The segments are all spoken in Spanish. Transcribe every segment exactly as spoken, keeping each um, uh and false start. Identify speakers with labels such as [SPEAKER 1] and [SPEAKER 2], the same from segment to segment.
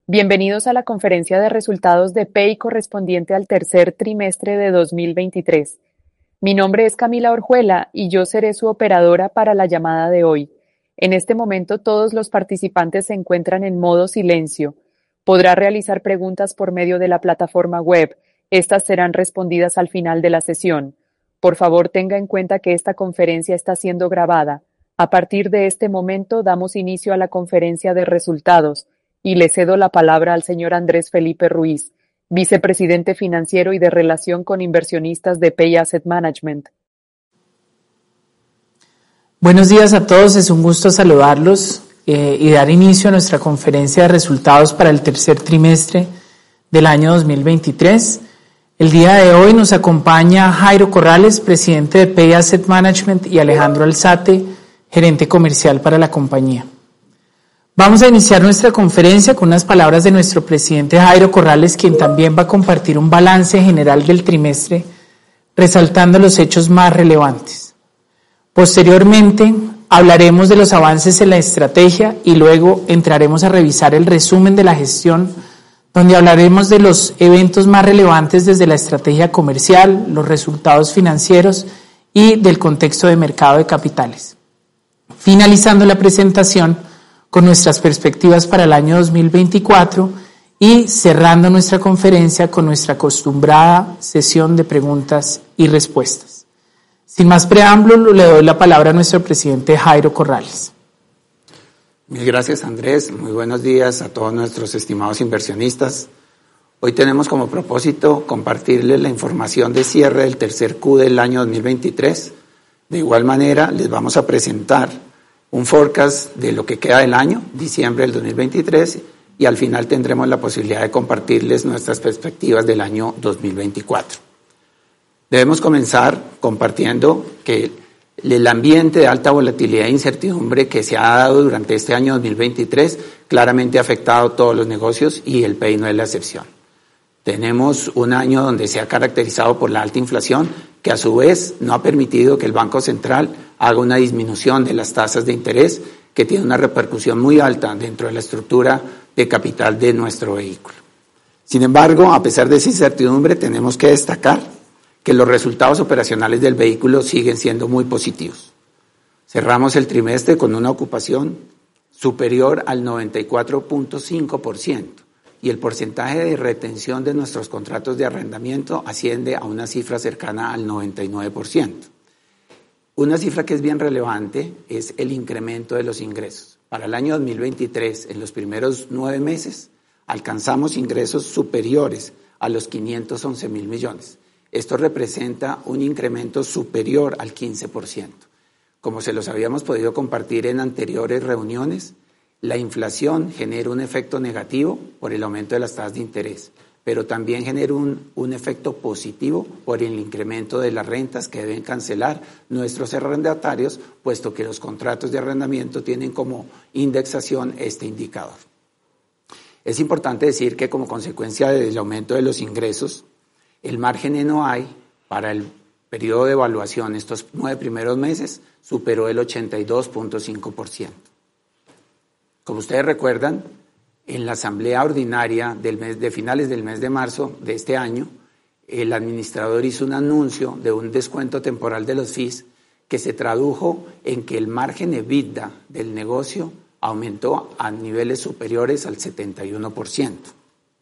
[SPEAKER 1] Bienvenidos a la conferencia de resultados de P E I correspondiente al tercer trimestre de dos mil veintitrés. Mi nombre es Camila Orjuela y yo seré su operadora para la llamada de hoy. En este momento todos los participantes se encuentran en modo silencio. Podrá realizar preguntas por medio de la plataforma web. Estas serán respondidas al final de la sesión. Por favor, tenga en cuenta que esta conferencia está siendo grabada. A partir de este momento damos inicio a la conferencia de resultados y le cedo la palabra al señor Andrés Felipe Ruiz, vicepresidente financiero y de relación con inversionistas de P E I Asset Management.
[SPEAKER 2] Buenos días a todos, es un gusto saludarlos eh, y dar inicio a nuestra conferencia de resultados para el tercer trimestre del año dos mil veintitrés. El día de hoy nos acompaña Jairo Corrales, presidente de P E I Asset Management, y Alejandro Alzate, gerente comercial para la compañía. Vamos a iniciar nuestra conferencia con unas palabras de nuestro presidente Jairo Corrales, quien también va a compartir un balance general del trimestre, resaltando los hechos más relevantes. Posteriormente, hablaremos de los avances en la estrategia y luego entraremos a revisar el resumen de la gestión, donde hablaremos de los eventos más relevantes desde la estrategia comercial, los resultados financieros y del contexto de mercado de capitales. Finalizando la presentación con nuestras perspectivas para el año dos mil veinticuatro y cerrando nuestra conferencia con nuestra acostumbrada sesión de preguntas y respuestas. Sin más preámbulo, le doy la palabra a nuestro presidente Jairo Corrales.
[SPEAKER 3] Mil gracias, Andrés. Muy buenos días a todos nuestros estimados inversionistas. Hoy tenemos como propósito compartirles la información de cierre del tercer Q del año dos mil veintitrés. De igual manera, les vamos a presentar un forecast de lo que queda del año, diciembre del dos mil veintitrés, y al final tendremos la posibilidad de compartirles nuestras perspectivas del año dos mil veinticuatro. Debemos comenzar compartiendo que el ambiente de alta volatilidad e incertidumbre que se ha dado durante este año dos mil veintitrés claramente ha afectado a todos los negocios y el P E I no es la excepción. Tenemos un año donde se ha caracterizado por la alta inflación, que a su vez no ha permitido que el Banco Central haga una disminución de las tasas de interés, que tiene una repercusión muy alta dentro de la estructura de capital de nuestro vehículo. Sin embargo, a pesar de esa incertidumbre, tenemos que destacar que los resultados operacionales del vehículo siguen siendo muy positivos. Cerramos el trimestre con una ocupación superior al noventa y cuatro punto cinco por ciento. Y el porcentaje de retención de nuestros contratos de arrendamiento asciende a una cifra cercana al noventa y nueve por ciento. Una cifra que es bien relevante es el incremento de los ingresos. Para el año dos mil veintitrés, en los primeros nueve meses, alcanzamos ingresos superiores a los quinientos once mil millones. Esto representa un incremento superior al quince por ciento. Como se los habíamos podido compartir en anteriores reuniones, la inflación genera un efecto negativo por el aumento de las tasas de interés, pero también genera un, un efecto positivo por el incremento de las rentas que deben cancelar nuestros arrendatarios, puesto que los contratos de arrendamiento tienen como indexación este indicador. Es importante decir que como consecuencia del aumento de los ingresos, el margen N O I para el periodo de evaluación, estos nueve primeros meses, superó el ochenta y dos punto cinco por ciento. Como ustedes recuerdan, en la asamblea ordinaria del mes de finales del mes de marzo de este año, el administrador hizo un anuncio de un descuento temporal de los fees que se tradujo en que el margen EBITDA del negocio aumentó a niveles superiores al setenta y uno por ciento.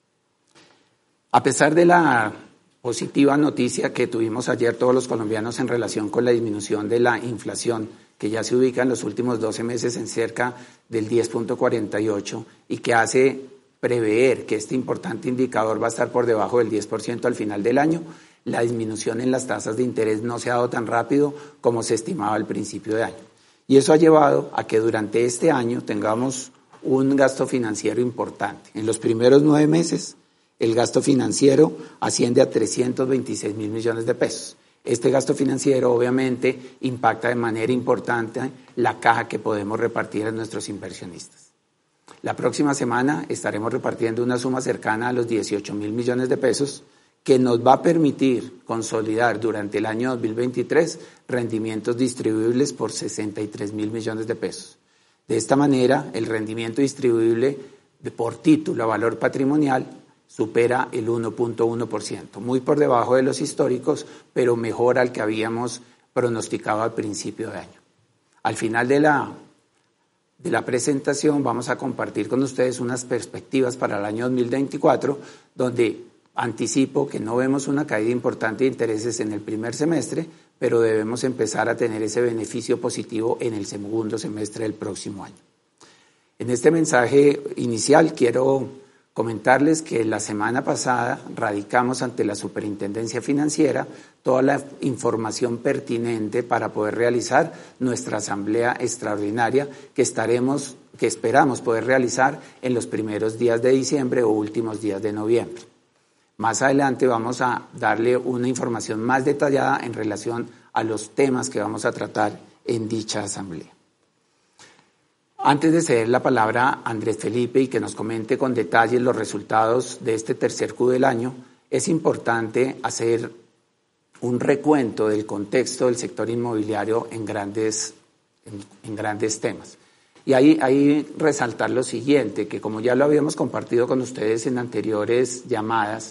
[SPEAKER 3] A pesar de la positiva noticia que tuvimos ayer todos los colombianos en relación con la disminución de la inflación, que ya se ubica en los últimos doce meses en cerca del diez punto cuarenta y ocho y que hace prever que este importante indicador va a estar por debajo del diez por ciento al final del año, la disminución en las tasas de interés no se ha dado tan rápido como se estimaba al principio de año. Y eso ha llevado a que durante este año tengamos un gasto financiero importante. En los primeros nueve meses, el gasto financiero asciende a trescientos veintiséis mil millones de pesos. Este gasto financiero obviamente impacta de manera importante la caja que podemos repartir a nuestros inversionistas. La próxima semana estaremos repartiendo una suma cercana a los dieciocho mil millones de pesos que nos va a permitir consolidar durante el año dos mil veintitrés rendimientos distribuibles por sesenta y tres mil millones de pesos. De esta manera, el rendimiento distribuible por título a valor patrimonial supera el uno punto uno por ciento, muy por debajo de los históricos, pero mejor al que habíamos pronosticado al principio de año. Al final de la, de la presentación vamos a compartir con ustedes unas perspectivas para el año dos mil veinticuatro, donde anticipo que no vemos una caída importante de intereses en el primer semestre, pero debemos empezar a tener ese beneficio positivo en el segundo semestre del próximo año. En este mensaje inicial quiero comentarles que la semana pasada radicamos ante la Superintendencia Financiera toda la información pertinente para poder realizar nuestra asamblea extraordinaria que estaremos, que esperamos poder realizar en los primeros días de diciembre o últimos días de noviembre. Más adelante vamos a darle una información más detallada en relación a los temas que vamos a tratar en dicha asamblea. Antes de ceder la palabra a Andrés Felipe y que nos comente con detalle los resultados de este tercer Q del año, es importante hacer un recuento del contexto del sector inmobiliario en grandes, en, en grandes temas. Y ahí, ahí resaltar lo siguiente, que como ya lo habíamos compartido con ustedes en anteriores llamadas,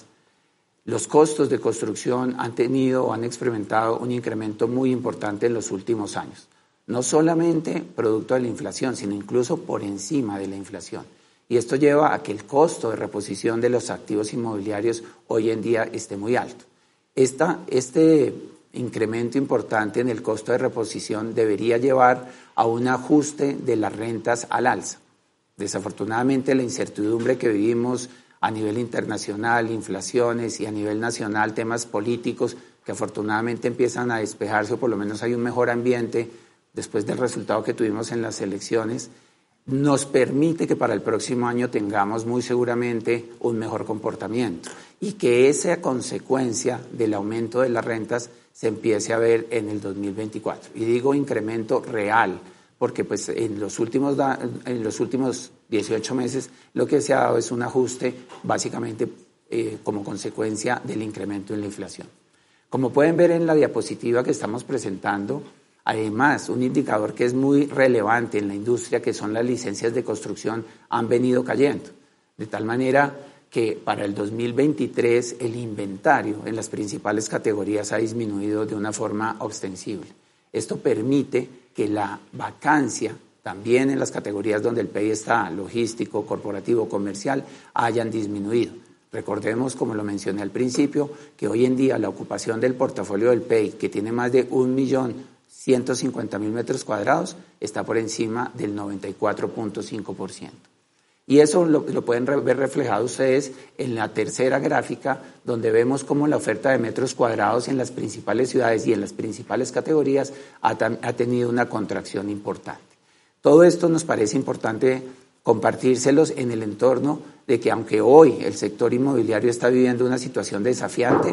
[SPEAKER 3] los costos de construcción han tenido o han experimentado un incremento muy importante en los últimos años. No solamente producto de la inflación, sino incluso por encima de la inflación. Y esto lleva a que el costo de reposición de los activos inmobiliarios hoy en día esté muy alto. Esta, este incremento importante en el costo de reposición debería llevar a un ajuste de las rentas al alza. Desafortunadamente, la incertidumbre que vivimos a nivel internacional, inflaciones y a nivel nacional, temas políticos que afortunadamente empiezan a despejarse o por lo menos hay un mejor ambiente después del resultado que tuvimos en las elecciones, nos permite que para el próximo año tengamos muy seguramente un mejor comportamiento y que esa consecuencia del aumento de las rentas se empiece a ver en el dos mil veinticuatro. Y digo incremento real, porque pues en los últimos, en los últimos dieciocho meses lo que se ha dado es un ajuste básicamente eh, como consecuencia del incremento en la inflación. Como pueden ver en la diapositiva que estamos presentando, además, un indicador que es muy relevante en la industria, que son las licencias de construcción, han venido cayendo. De tal manera que para el dos mil veintitrés el inventario en las principales categorías ha disminuido de una forma ostensible. Esto permite que la vacancia, también en las categorías donde el P E I está, logístico, corporativo, comercial, hayan disminuido. Recordemos, como lo mencioné al principio, que hoy en día la ocupación del portafolio del P E I, que tiene más de un millón ciento cincuenta mil metros cuadrados, está por encima del noventa y cuatro punto cinco por ciento. Y eso lo, lo pueden ver reflejado ustedes en la tercera gráfica, donde vemos cómo la oferta de metros cuadrados en las principales ciudades y en las principales categorías ha, ha tenido una contracción importante. Todo esto nos parece importante compartírselos en el entorno de que aunque hoy el sector inmobiliario está viviendo una situación desafiante,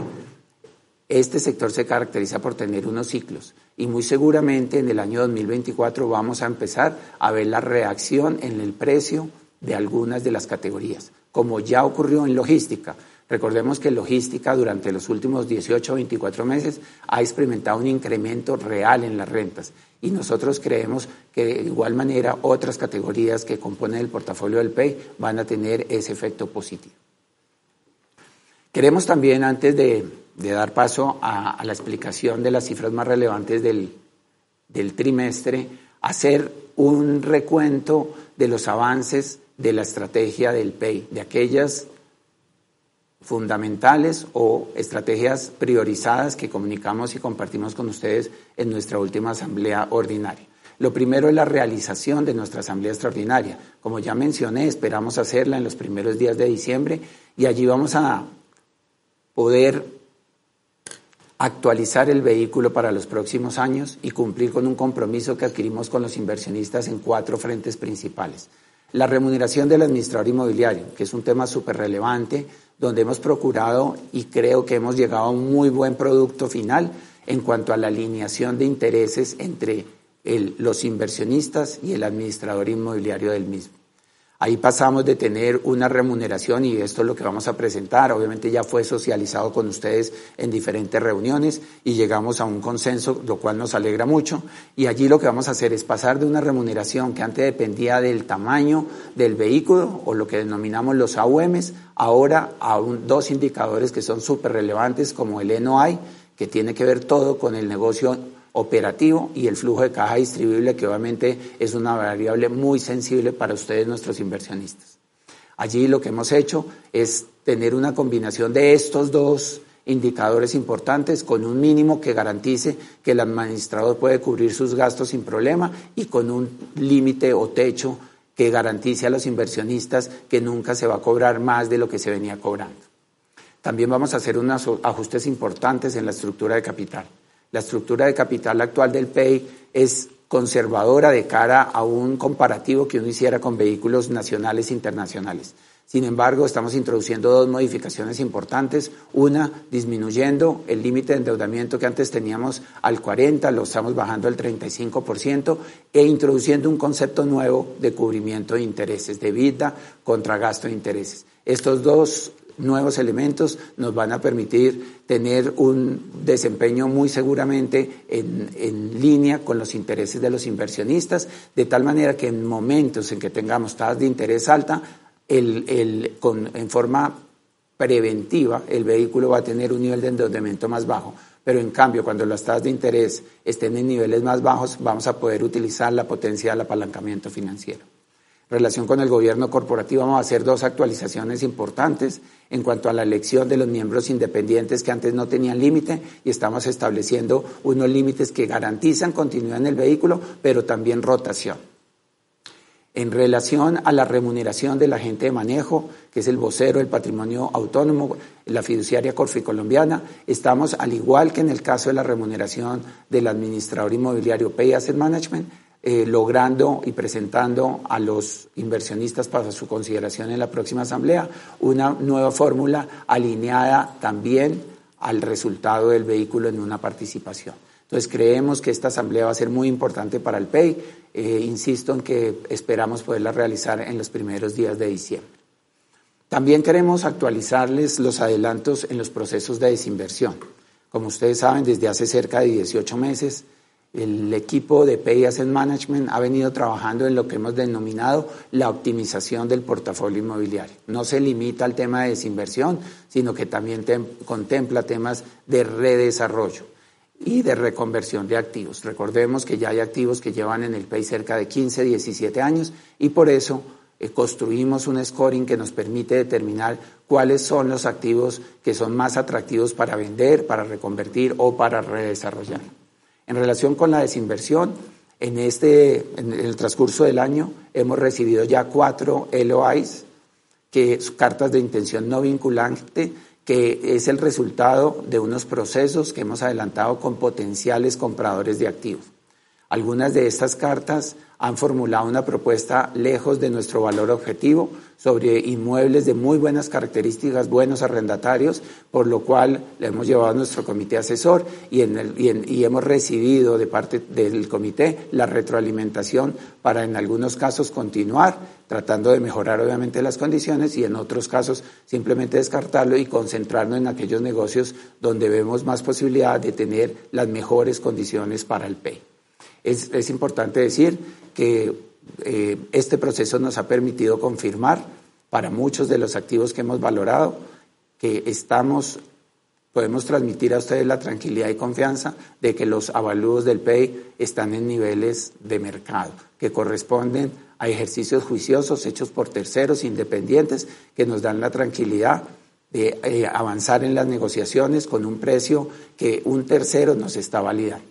[SPEAKER 3] este sector se caracteriza por tener unos ciclos y muy seguramente en el año dos mil veinticuatro vamos a empezar a ver la reacción en el precio de algunas de las categorías, como ya ocurrió en logística. Recordemos que logística durante los últimos dieciocho o veinticuatro meses ha experimentado un incremento real en las rentas y nosotros creemos que de igual manera otras categorías que componen el portafolio del P E I van a tener ese efecto positivo. Queremos también, antes de, de dar paso a, a la explicación de las cifras más relevantes del, del trimestre, hacer un recuento de los avances de la estrategia del P E I, de aquellas fundamentales o estrategias priorizadas que comunicamos y compartimos con ustedes en nuestra última asamblea ordinaria. Lo primero es la realización de nuestra asamblea extraordinaria. Como ya mencioné, esperamos hacerla en los primeros días de diciembre y allí vamos a poder actualizar el vehículo para los próximos años y cumplir con un compromiso que adquirimos con los inversionistas en cuatro frentes principales. La remuneración del administrador inmobiliario, que es un tema súper relevante, donde hemos procurado y creo que hemos llegado a un muy buen producto final en cuanto a la alineación de intereses entre el, los inversionistas y el administrador inmobiliario del mismo. Ahí pasamos de tener una remuneración, y esto es lo que vamos a presentar, obviamente ya fue socializado con ustedes en diferentes reuniones y llegamos a un consenso, lo cual nos alegra mucho, y allí lo que vamos a hacer es pasar de una remuneración que antes dependía del tamaño del vehículo, o lo que denominamos los A U Ms, ahora a un, dos indicadores que son súper relevantes, como el N O I, que tiene que ver todo con el negocio operativo, y el flujo de caja distribuible, que obviamente es una variable muy sensible para ustedes, nuestros inversionistas. Allí lo que hemos hecho es tener una combinación de estos dos indicadores importantes con un mínimo que garantice que el administrador puede cubrir sus gastos sin problema, y con un límite o techo que garantice a los inversionistas que nunca se va a cobrar más de lo que se venía cobrando. También vamos a hacer unos ajustes importantes en la estructura de capital. La estructura de capital actual del P E I es conservadora de cara a un comparativo que uno hiciera con vehículos nacionales e internacionales. Sin embargo, estamos introduciendo dos modificaciones importantes. Una, disminuyendo el límite de endeudamiento que antes teníamos al cuarenta por ciento, lo estamos bajando al treinta y cinco por ciento, e introduciendo un concepto nuevo de cubrimiento de intereses, de EBITDA contra gasto de intereses. Estos dos nuevos elementos nos van a permitir tener un desempeño muy seguramente en, en línea con los intereses de los inversionistas, de tal manera que en momentos en que tengamos tasas de interés alta, el, el, con, en forma preventiva el vehículo va a tener un nivel de endeudamiento más bajo, pero en cambio cuando las tasas de interés estén en niveles más bajos vamos a poder utilizar la potencia del apalancamiento financiero. En relación con el gobierno corporativo vamos a hacer dos actualizaciones importantes en cuanto a la elección de los miembros independientes que antes no tenían límite, y estamos estableciendo unos límites que garantizan continuidad en el vehículo, pero también rotación. En relación a la remuneración del agente de manejo, que es el vocero del patrimonio autónomo, la fiduciaria Corficolombiana, estamos, al igual que en el caso de la remuneración del administrador inmobiliario P E I Asset Management, Eh, logrando y presentando a los inversionistas para su consideración en la próxima asamblea una nueva fórmula alineada también al resultado del vehículo en una participación. Entonces creemos que esta asamblea va a ser muy importante para el P E I, eh, insisto en que esperamos poderla realizar en los primeros días de diciembre. También queremos actualizarles los adelantos en los procesos de desinversión. Como ustedes saben, desde hace cerca de dieciocho meses, el equipo de P E I Asset Management ha venido trabajando en lo que hemos denominado la optimización del portafolio inmobiliario. No se limita al tema de desinversión, sino que también tem- contempla temas de redesarrollo y de reconversión de activos. Recordemos que ya hay activos que llevan en el P E I cerca de quince, diecisiete años, y por eso eh, construimos un scoring que nos permite determinar cuáles son los activos que son más atractivos para vender, para reconvertir o para redesarrollar. En relación con la desinversión, en, este, en el transcurso del año hemos recibido ya cuatro L O Is, que son cartas de intención no vinculante, que es el resultado de unos procesos que hemos adelantado con potenciales compradores de activos. Algunas de estas cartas han formulado una propuesta lejos de nuestro valor objetivo sobre inmuebles de muy buenas características, buenos arrendatarios, por lo cual le hemos llevado a nuestro comité asesor y, en el, y, en, y hemos recibido de parte del comité la retroalimentación para en algunos casos continuar, tratando de mejorar obviamente las condiciones, y en otros casos simplemente descartarlo y concentrarnos en aquellos negocios donde vemos más posibilidad de tener las mejores condiciones para el P E I. Es, es importante decir que eh, este proceso nos ha permitido confirmar para muchos de los activos que hemos valorado que estamos, podemos transmitir a ustedes la tranquilidad y confianza de que los avalúos del P E I están en niveles de mercado, que corresponden a ejercicios juiciosos hechos por terceros independientes que nos dan la tranquilidad de eh, avanzar en las negociaciones con un precio que un tercero nos está validando.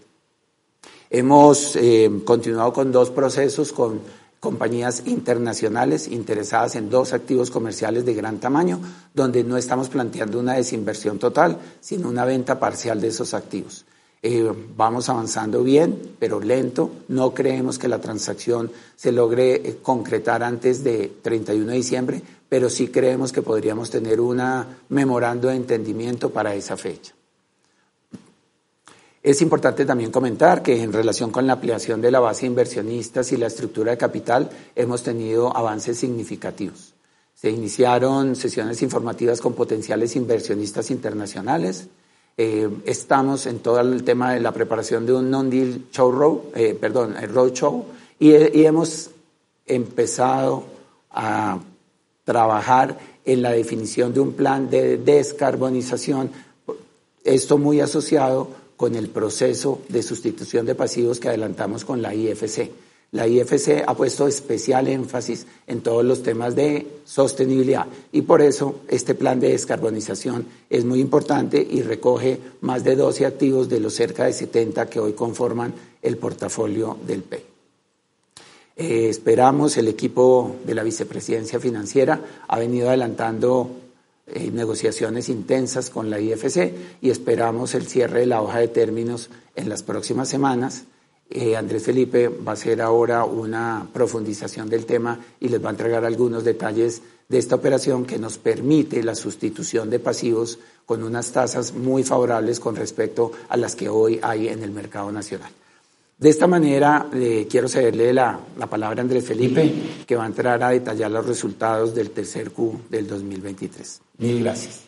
[SPEAKER 3] Hemos eh, continuado con dos procesos con compañías internacionales interesadas en dos activos comerciales de gran tamaño, donde no estamos planteando una desinversión total, sino una venta parcial de esos activos. Eh, vamos avanzando bien, pero lento. No creemos que la transacción se logre eh, concretar antes de treinta y uno de diciembre, pero sí creemos que podríamos tener un memorando de entendimiento para esa fecha. Es importante también comentar que en relación con la ampliación de la base de inversionistas y la estructura de capital hemos tenido avances significativos. Se iniciaron sesiones informativas con potenciales inversionistas internacionales. Eh, estamos en todo el tema de la preparación de un non-deal show road, eh, perdón, el roadshow y, y hemos empezado a trabajar en la definición de un plan de descarbonización. Esto muy asociado con el proceso de sustitución de pasivos que adelantamos con la I F C. La I F C ha puesto especial énfasis en todos los temas de sostenibilidad y por eso este plan de descarbonización es muy importante y recoge más de doce activos de los cerca de setenta que hoy conforman el portafolio del P E I. Eh, esperamos, el equipo de la Vicepresidencia Financiera ha venido adelantando Eh, negociaciones intensas con la I F C y esperamos el cierre de la hoja de términos en las próximas semanas. Eh, Andrés Felipe va a hacer ahora una profundización del tema y les va a entregar algunos detalles de esta operación que nos permite la sustitución de pasivos con unas tasas muy favorables con respecto a las que hoy hay en el mercado nacional. De esta manera, eh, quiero cederle la, la palabra a Andrés Felipe, que va a entrar a detallar los resultados del tercer Q del dos mil veintitrés. Mil gracias.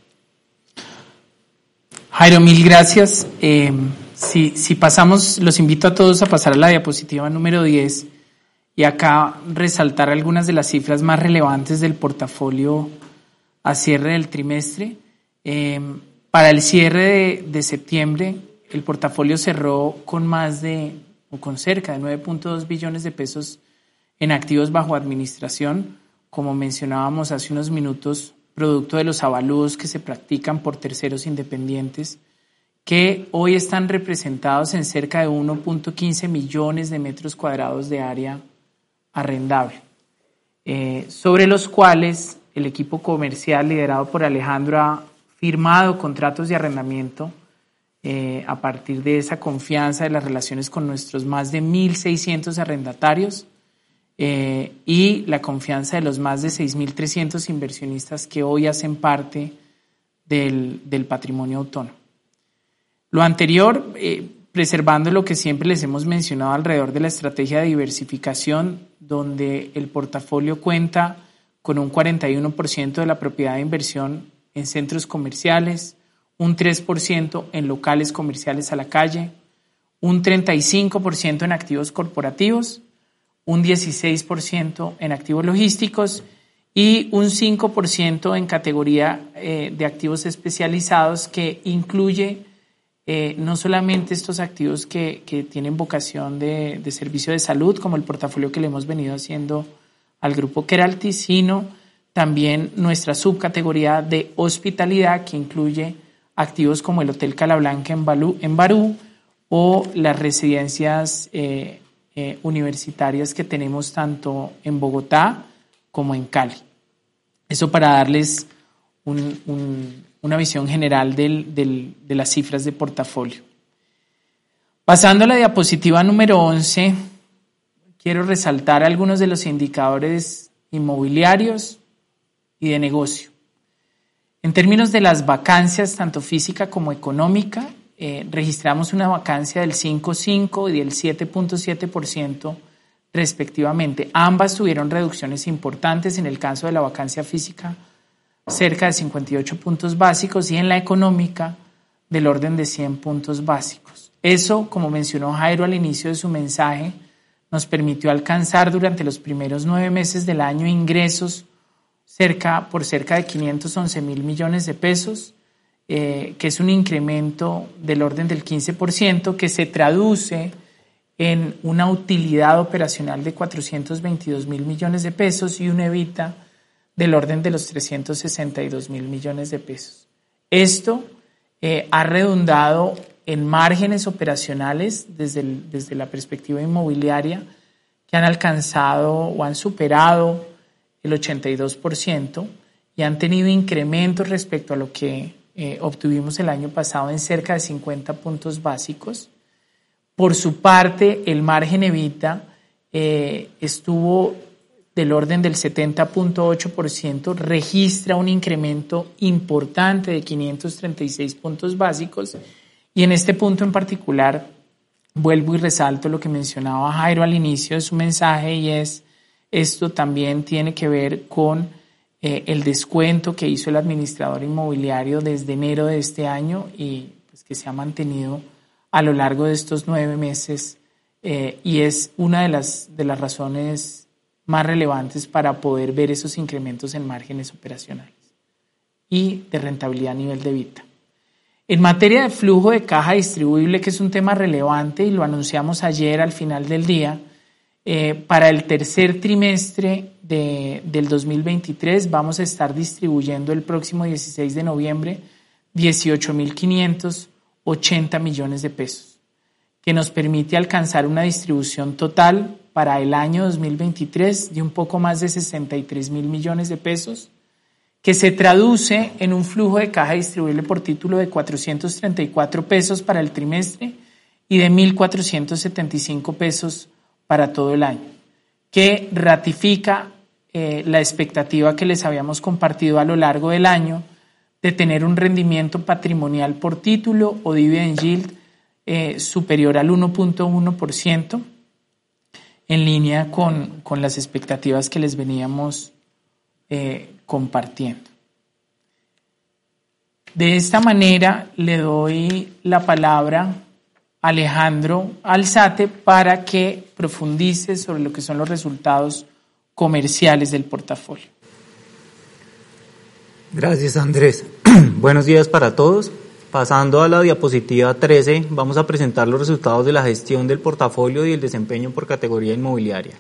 [SPEAKER 2] Jairo, mil gracias. Eh, si, si pasamos, los invito a todos a pasar a la diapositiva número diez y acá resaltar algunas de las cifras más relevantes del portafolio a cierre del trimestre. Eh, para el cierre de, de septiembre, el portafolio cerró con más de, o con cerca de nueve punto dos billones de pesos en activos bajo administración, como mencionábamos hace unos minutos, producto de los avalúos que se practican por terceros independientes, que hoy están representados en cerca de uno punto quince millones de metros cuadrados de área arrendable, eh, sobre los cuales el equipo comercial liderado por Alejandro ha firmado contratos de arrendamiento Eh, a partir de esa confianza de las relaciones con nuestros más de mil seiscientos arrendatarios eh, y la confianza de los más de seis mil trescientos inversionistas que hoy hacen parte del, del patrimonio autónomo. Lo anterior, eh, preservando lo que siempre les hemos mencionado alrededor de la estrategia de diversificación, donde el portafolio cuenta con un cuarenta y uno por ciento de la propiedad de inversión en centros comerciales, un tres por ciento en locales comerciales a la calle, un treinta y cinco por ciento en activos corporativos, un dieciséis por ciento en activos logísticos y un cinco por ciento en categoría eh, de activos especializados que incluye eh, no solamente estos activos que, que tienen vocación de, de servicio de salud, como el portafolio que le hemos venido haciendo al grupo Keralty, sino también nuestra subcategoría de hospitalidad que incluye activos como el Hotel Calablanca en, Balú, en Barú o las residencias eh, eh, universitarias que tenemos tanto en Bogotá como en Cali. Eso para darles un, un, una visión general del, del, de las cifras de portafolio. Pasando a la diapositiva número once, quiero resaltar algunos de los indicadores inmobiliarios y de negocio. En términos de las vacancias, tanto física como económica, eh, registramos una vacancia del cinco punto cinco por ciento y del siete punto siete por ciento respectivamente. Ambas tuvieron reducciones importantes, en el caso de la vacancia física cerca de cincuenta y ocho puntos básicos y en la económica del orden de cien puntos básicos. Eso, como mencionó Jairo al inicio de su mensaje, nos permitió alcanzar durante los primeros nueve meses del año ingresos cerca, por cerca de quinientos once mil millones de pesos, eh, que es un incremento del orden del quince por ciento, que se traduce en una utilidad operacional de cuatrocientos veintidós mil millones de pesos y un EBITDA del orden de los trescientos sesenta y dos mil millones de pesos. Esto eh, ha redundado en márgenes operacionales desde, el, desde la perspectiva inmobiliaria que han alcanzado o han superado el ochenta y dos por ciento y han tenido incrementos respecto a lo que eh, obtuvimos el año pasado en cerca de cincuenta puntos básicos. Por su parte, el margen EBITDA eh, estuvo del orden del setenta punto ocho por ciento, registra un incremento importante de quinientos treinta y seis puntos básicos Y en este punto en particular, vuelvo y resalto lo que mencionaba Jairo al inicio de su mensaje, y es, esto también tiene que ver con eh, el descuento que hizo el administrador inmobiliario desde enero de este año y pues, que se ha mantenido a lo largo de estos nueve meses eh, y es una de las, de las razones más relevantes para poder ver esos incrementos en márgenes operacionales y de rentabilidad a nivel de EBITDA. En materia de flujo de caja distribuible, que es un tema relevante y lo anunciamos ayer al final del día, eh, para el tercer trimestre de, del dos mil veintitrés vamos a estar distribuyendo el próximo dieciséis de noviembre dieciocho mil quinientos ochenta millones de pesos, que nos permite alcanzar una distribución total para el año dos mil veintitrés de un poco más de sesenta y tres mil millones de pesos, que se traduce en un flujo de caja distribuible por título de cuatrocientos treinta y cuatro pesos para el trimestre y de mil cuatrocientos setenta y cinco pesos para todo el año, que ratifica eh, la expectativa que les habíamos compartido a lo largo del año de tener un rendimiento patrimonial por título o dividend yield eh, superior al uno punto uno por ciento, en línea con, con las expectativas que les veníamos eh, compartiendo. De esta manera le doy la palabra a Alejandro Alzate para que profundice sobre lo que son los resultados comerciales del portafolio.
[SPEAKER 4] Gracias, Andrés. Buenos días para todos. Pasando a la diapositiva trece, vamos a presentar los resultados de la gestión del portafolio y el desempeño por categoría inmobiliaria.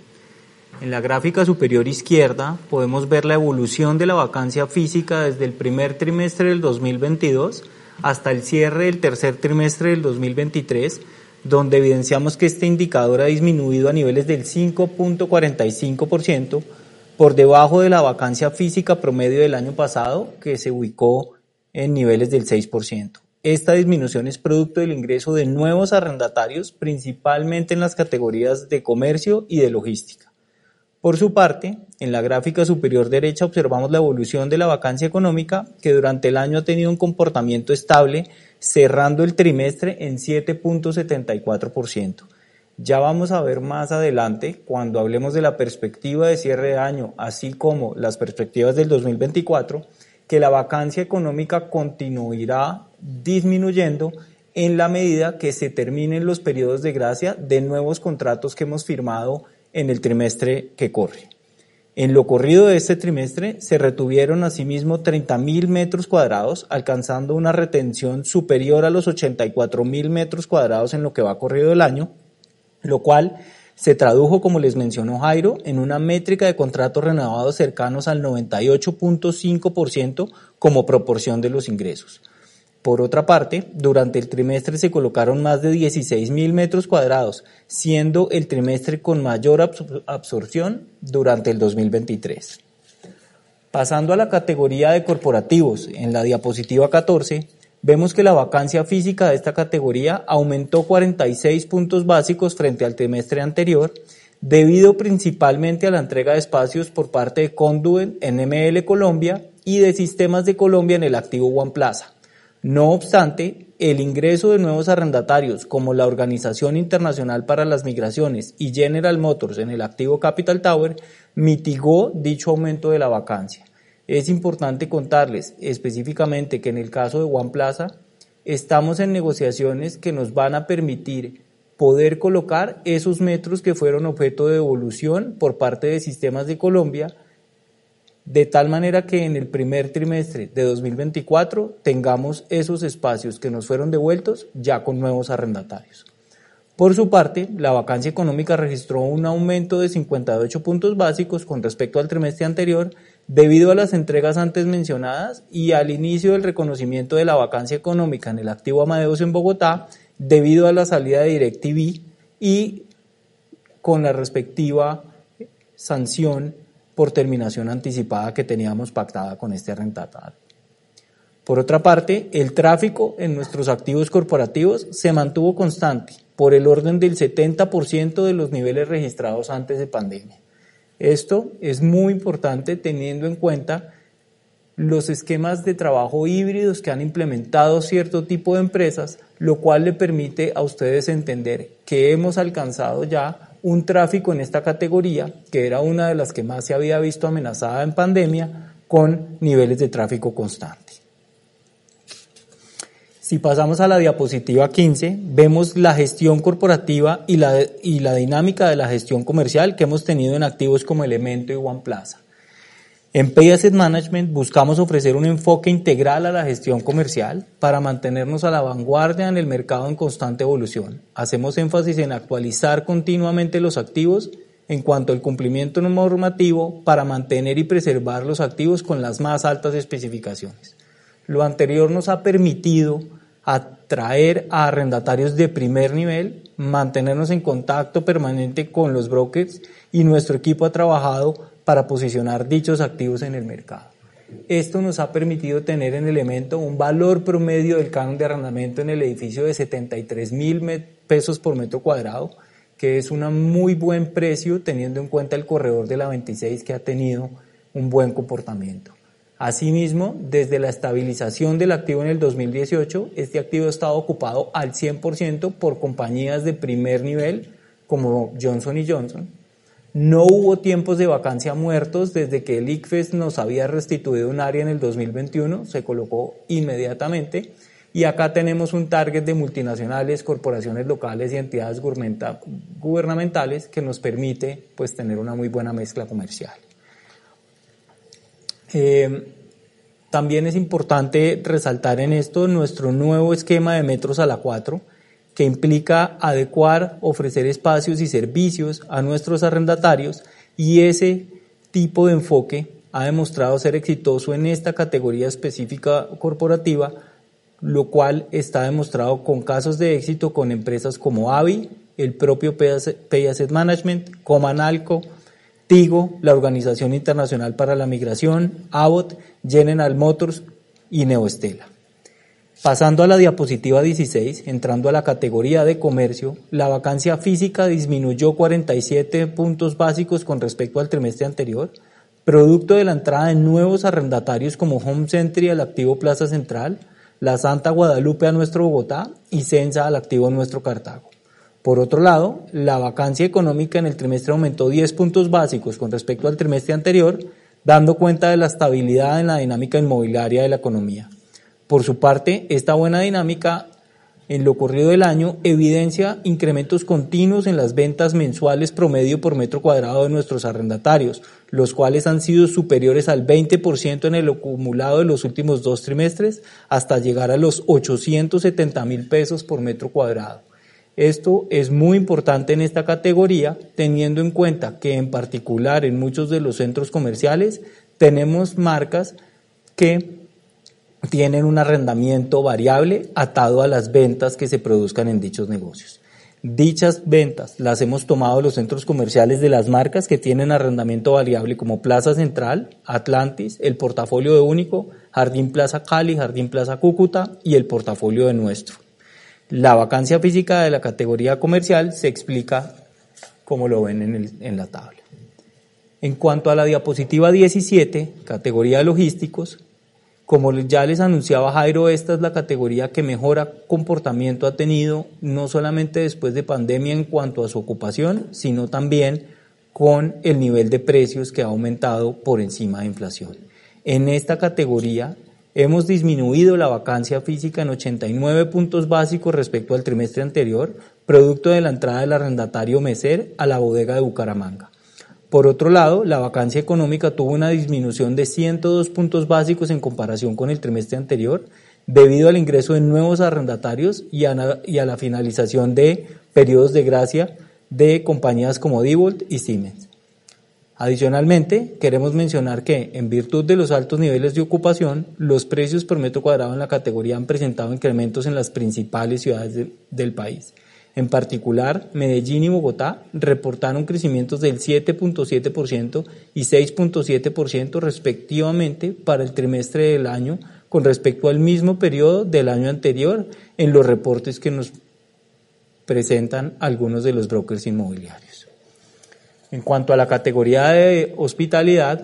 [SPEAKER 4] En la gráfica superior izquierda podemos ver la evolución de la vacancia física desde el primer trimestre del dos mil veintidós hasta el cierre del tercer trimestre del dos mil veintitrés, donde evidenciamos que este indicador ha disminuido a niveles del cinco punto cuarenta y cinco por ciento, por debajo de la vacancia física promedio del año pasado, que se ubicó en niveles del seis por ciento. Esta disminución es producto del ingreso de nuevos arrendatarios, principalmente en las categorías de comercio y de logística. Por su parte, en la gráfica superior derecha observamos la evolución de la vacancia económica, que durante el año ha tenido un comportamiento estable, cerrando el trimestre en siete punto setenta y cuatro por ciento. Ya vamos a ver más adelante, cuando hablemos de la perspectiva de cierre de año, así como las perspectivas del dos mil veinticuatro, que la vacancia económica continuará disminuyendo en la medida que se terminen los periodos de gracia de nuevos contratos que hemos firmado en el trimestre que corre. En lo corrido de este trimestre se retuvieron asimismo treinta mil metros cuadrados, alcanzando una retención superior a los ochenta y cuatro mil metros cuadrados en lo que va corrido el año, lo cual se tradujo, como les mencionó Jairo, en una métrica de contratos renovados cercanos al noventa y ocho punto cinco por ciento como proporción de los ingresos. Por otra parte, durante el trimestre se colocaron más de dieciséis mil metros cuadrados, siendo el trimestre con mayor absor- absorción durante el dos mil veintitrés. Pasando a la categoría de corporativos, en la diapositiva catorce, vemos que la vacancia física de esta categoría aumentó cuarenta y seis puntos básicos frente al trimestre anterior, debido principalmente a la entrega de espacios por parte de Conduent en M L Colombia y de Sistemas de Colombia en el activo One Plaza. No obstante, el ingreso de nuevos arrendatarios como la Organización Internacional para las Migraciones y General Motors en el activo Capital Tower mitigó dicho aumento de la vacancia. Es importante contarles específicamente que en el caso de One Plaza estamos en negociaciones que nos van a permitir poder colocar esos metros que fueron objeto de devolución por parte de Sistemas de Colombia, de tal manera que en el primer trimestre de dos mil veinticuatro tengamos esos espacios que nos fueron devueltos ya con nuevos arrendatarios. Por su parte, la vacancia económica registró un aumento de cincuenta y ocho puntos básicos con respecto al trimestre anterior, debido a las entregas antes mencionadas y al inicio del reconocimiento de la vacancia económica en el activo Amadeus en Bogotá, debido a la salida de DirecTV y con la respectiva sanción por terminación anticipada que teníamos pactada con este arrendatario. Por otra parte, el tráfico en nuestros activos corporativos se mantuvo constante, por el orden del setenta por ciento de los niveles registrados antes de pandemia. Esto es muy importante teniendo en cuenta los esquemas de trabajo híbridos que han implementado cierto tipo de empresas, lo cual le permite a ustedes entender que hemos alcanzado ya un tráfico en esta categoría, que era una de las que más se había visto amenazada en pandemia, con niveles de tráfico constante. Si pasamos a la diapositiva quince, vemos la gestión corporativa y la, y la dinámica de la gestión comercial que hemos tenido en activos como Elemento y OnePlaza. En Pay Asset Management buscamos ofrecer un enfoque integral a la gestión comercial para mantenernos a la vanguardia en el mercado en constante evolución. Hacemos énfasis en actualizar continuamente los activos en cuanto al cumplimiento normativo para mantener y preservar los activos con las más altas especificaciones. Lo anterior nos ha permitido atraer a arrendatarios de primer nivel, mantenernos en contacto permanente con los brokers y nuestro equipo ha trabajado para posicionar dichos activos en el mercado. Esto nos ha permitido tener en Elemento un valor promedio del canon de arrendamiento en el edificio de setenta y tres mil pesos por metro cuadrado, que es un muy buen precio teniendo en cuenta el corredor de la veintiséis que ha tenido un buen comportamiento. Asimismo, desde la estabilización del activo en el dos mil dieciocho, este activo ha estado ocupado al cien por ciento por compañías de primer nivel como Johnson y Johnson. No hubo tiempos de vacancia muertos desde que el I C F E S nos había restituido un área en el dos mil veintiuno, se colocó inmediatamente y acá tenemos un target de multinacionales, corporaciones locales y entidades gubernamentales que nos permite pues tener una muy buena mezcla comercial. Eh, también es importante resaltar en esto nuestro nuevo esquema de metros a la cuatro, que implica adecuar, ofrecer espacios y servicios a nuestros arrendatarios y ese tipo de enfoque ha demostrado ser exitoso en esta categoría específica corporativa, lo cual está demostrado con casos de éxito con empresas como Avi, el propio Pay Asset Management, Comanalco, Tigo, la Organización Internacional para la Migración, Abbott, General Motors y Neoestela. Pasando a la diapositiva dieciséis, entrando a la categoría de comercio, la vacancia física disminuyó cuarenta y siete puntos básicos con respecto al trimestre anterior, producto de la entrada de nuevos arrendatarios como Home Century al activo Plaza Central, la Santa Guadalupe a nuestro Bogotá y Sensa al activo nuestro Cartago. Por otro lado, la vacancia económica en el trimestre aumentó diez puntos básicos con respecto al trimestre anterior, dando cuenta de la estabilidad en la dinámica inmobiliaria de la economía. Por su parte, esta buena dinámica en lo corrido del año evidencia incrementos continuos en las ventas mensuales promedio por metro cuadrado de nuestros arrendatarios, los cuales han sido superiores al veinte por ciento en el acumulado de los últimos dos trimestres hasta llegar a los ochocientos setenta mil pesos por metro cuadrado. Esto es muy importante en esta categoría, teniendo en cuenta que en particular en muchos de los centros comerciales tenemos marcas que tienen un arrendamiento variable atado a las ventas que se produzcan en dichos negocios. Dichas ventas las hemos tomado los centros comerciales de las marcas que tienen arrendamiento variable como Plaza Central, Atlantis, el portafolio de Único, Jardín Plaza Cali, Jardín Plaza Cúcuta y el portafolio de Nuestro. La vacancia física de la categoría comercial se explica como lo ven en, el, en la tabla. En cuanto a la diapositiva diecisiete, categoría de logísticos, como ya les anunciaba Jairo, esta es la categoría que mejor comportamiento ha tenido, no solamente después de pandemia en cuanto a su ocupación, sino también con el nivel de precios que ha aumentado por encima de inflación. En esta categoría hemos disminuido la vacancia física en ochenta y nueve puntos básicos respecto al trimestre anterior, producto de la entrada del arrendatario Meser a la bodega de Bucaramanga. Por otro lado, la vacancia económica tuvo una disminución de ciento dos puntos básicos en comparación con el trimestre anterior, debido al ingreso de nuevos arrendatarios y a, la, y a la finalización de periodos de gracia de compañías como Diebold y Siemens. Adicionalmente, queremos mencionar que, en virtud de los altos niveles de ocupación, los precios por metro cuadrado en la categoría han presentado incrementos en las principales ciudades de, del país. En particular, Medellín y Bogotá reportaron crecimientos del siete punto siete por ciento y seis punto siete por ciento respectivamente para el trimestre del año con respecto al mismo periodo del año anterior en los reportes que nos presentan algunos de los brokers inmobiliarios. En cuanto a la categoría de hospitalidad,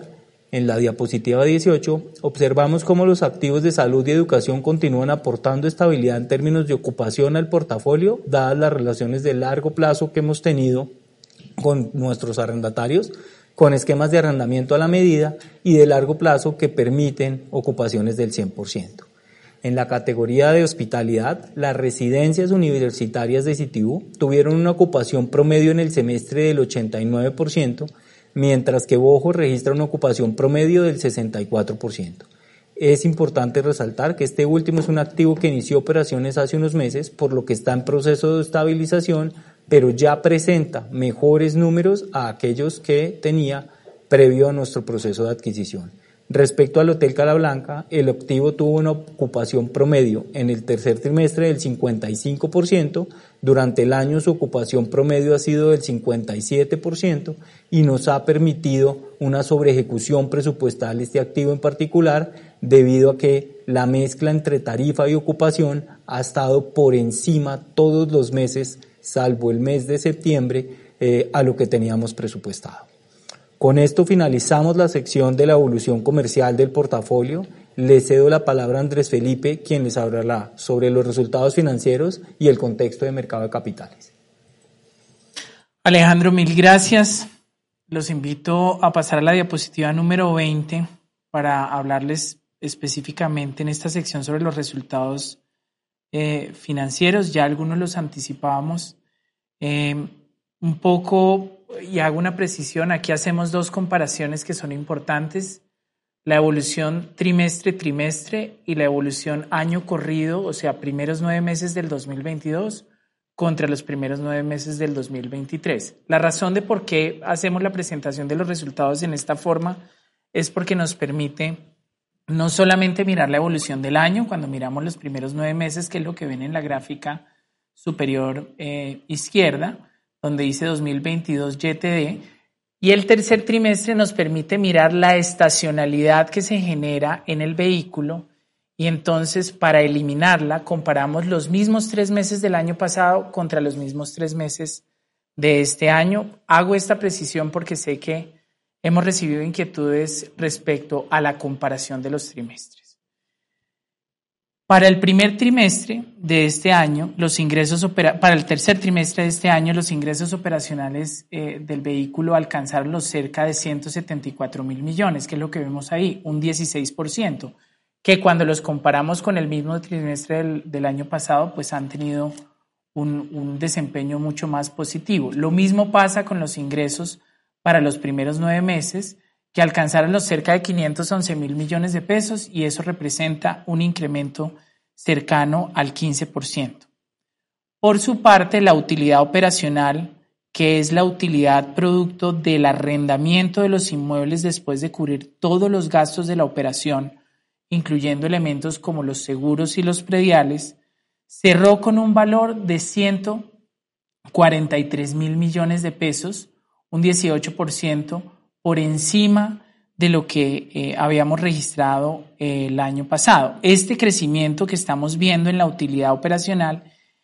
[SPEAKER 4] En la diapositiva dieciocho observamos cómo los activos de salud y educación continúan aportando estabilidad en términos de ocupación al portafolio, dadas las relaciones de largo plazo que hemos tenido con nuestros arrendatarios, con esquemas de arrendamiento a la medida y de largo plazo que permiten ocupaciones del cien por ciento. En la categoría de hospitalidad, las residencias universitarias de Citibú tuvieron una ocupación promedio en el semestre del ochenta y nueve por ciento, mientras que Bojo registra una ocupación promedio del sesenta y cuatro por ciento. Es importante resaltar que este último es un activo que inició operaciones hace unos meses, por lo que está en proceso de estabilización, pero ya presenta mejores números a aquellos que tenía previo a nuestro proceso de adquisición. Respecto al Hotel Calablanca, el activo tuvo una ocupación promedio en el tercer trimestre del cincuenta y cinco por ciento, durante el año su ocupación promedio ha sido del cincuenta y siete por ciento y nos ha permitido una sobreejecución presupuestal de este activo en particular, debido a que la mezcla entre tarifa y ocupación ha estado por encima todos los meses, salvo el mes de septiembre, eh, a lo que teníamos presupuestado. Con esto finalizamos la sección de la evolución comercial del portafolio. Le cedo la palabra a Andrés Felipe, quien les hablará sobre los resultados financieros y el contexto de mercado de capitales.
[SPEAKER 2] Alejandro, mil gracias. Los invito a pasar a la diapositiva número veinte para hablarles específicamente en esta sección sobre los resultados eh, financieros. Ya algunos los anticipábamos. Eh, un poco, y hago una precisión, aquí hacemos dos comparaciones que son importantes: la evolución trimestre-trimestre y la evolución año corrido, o sea, primeros nueve meses del dos mil veintidós contra los primeros nueve meses del dos mil veintitrés. La razón de por qué hacemos la presentación de los resultados en esta forma es porque nos permite no solamente mirar la evolución del año, cuando miramos los primeros nueve meses, que es lo que ven en la gráfica superior eh, izquierda, donde dice dos mil veintidós Y T D, y el tercer trimestre nos permite mirar la estacionalidad que se genera en el vehículo, y entonces para eliminarla comparamos los mismos tres meses del año pasado contra los mismos tres meses de este año. Hago esta precisión porque sé que hemos recibido inquietudes respecto a la comparación de los trimestres. Para el primer trimestre de este año, los ingresos opera- para el tercer trimestre de este año, los ingresos operacionales eh, del vehículo alcanzaron los cerca de ciento setenta y cuatro mil millones, que es lo que vemos ahí, un dieciséis por ciento, que cuando los comparamos con el mismo trimestre del, del año pasado, pues han tenido un, un desempeño mucho más positivo. Lo mismo pasa con los ingresos para los primeros nueve meses, que alcanzaron los cerca de quinientos once mil millones de pesos, y eso representa un incremento cercano al quince por ciento. Por su parte, la utilidad operacional, que es la utilidad producto del arrendamiento de los inmuebles después de cubrir todos los gastos de la operación, incluyendo elementos como los seguros y los prediales, cerró con un valor de ciento cuarenta y tres mil millones de pesos, un dieciocho por ciento por encima de lo que eh, habíamos registrado eh, el año pasado. Este crecimiento que estamos viendo en la utilidad operacional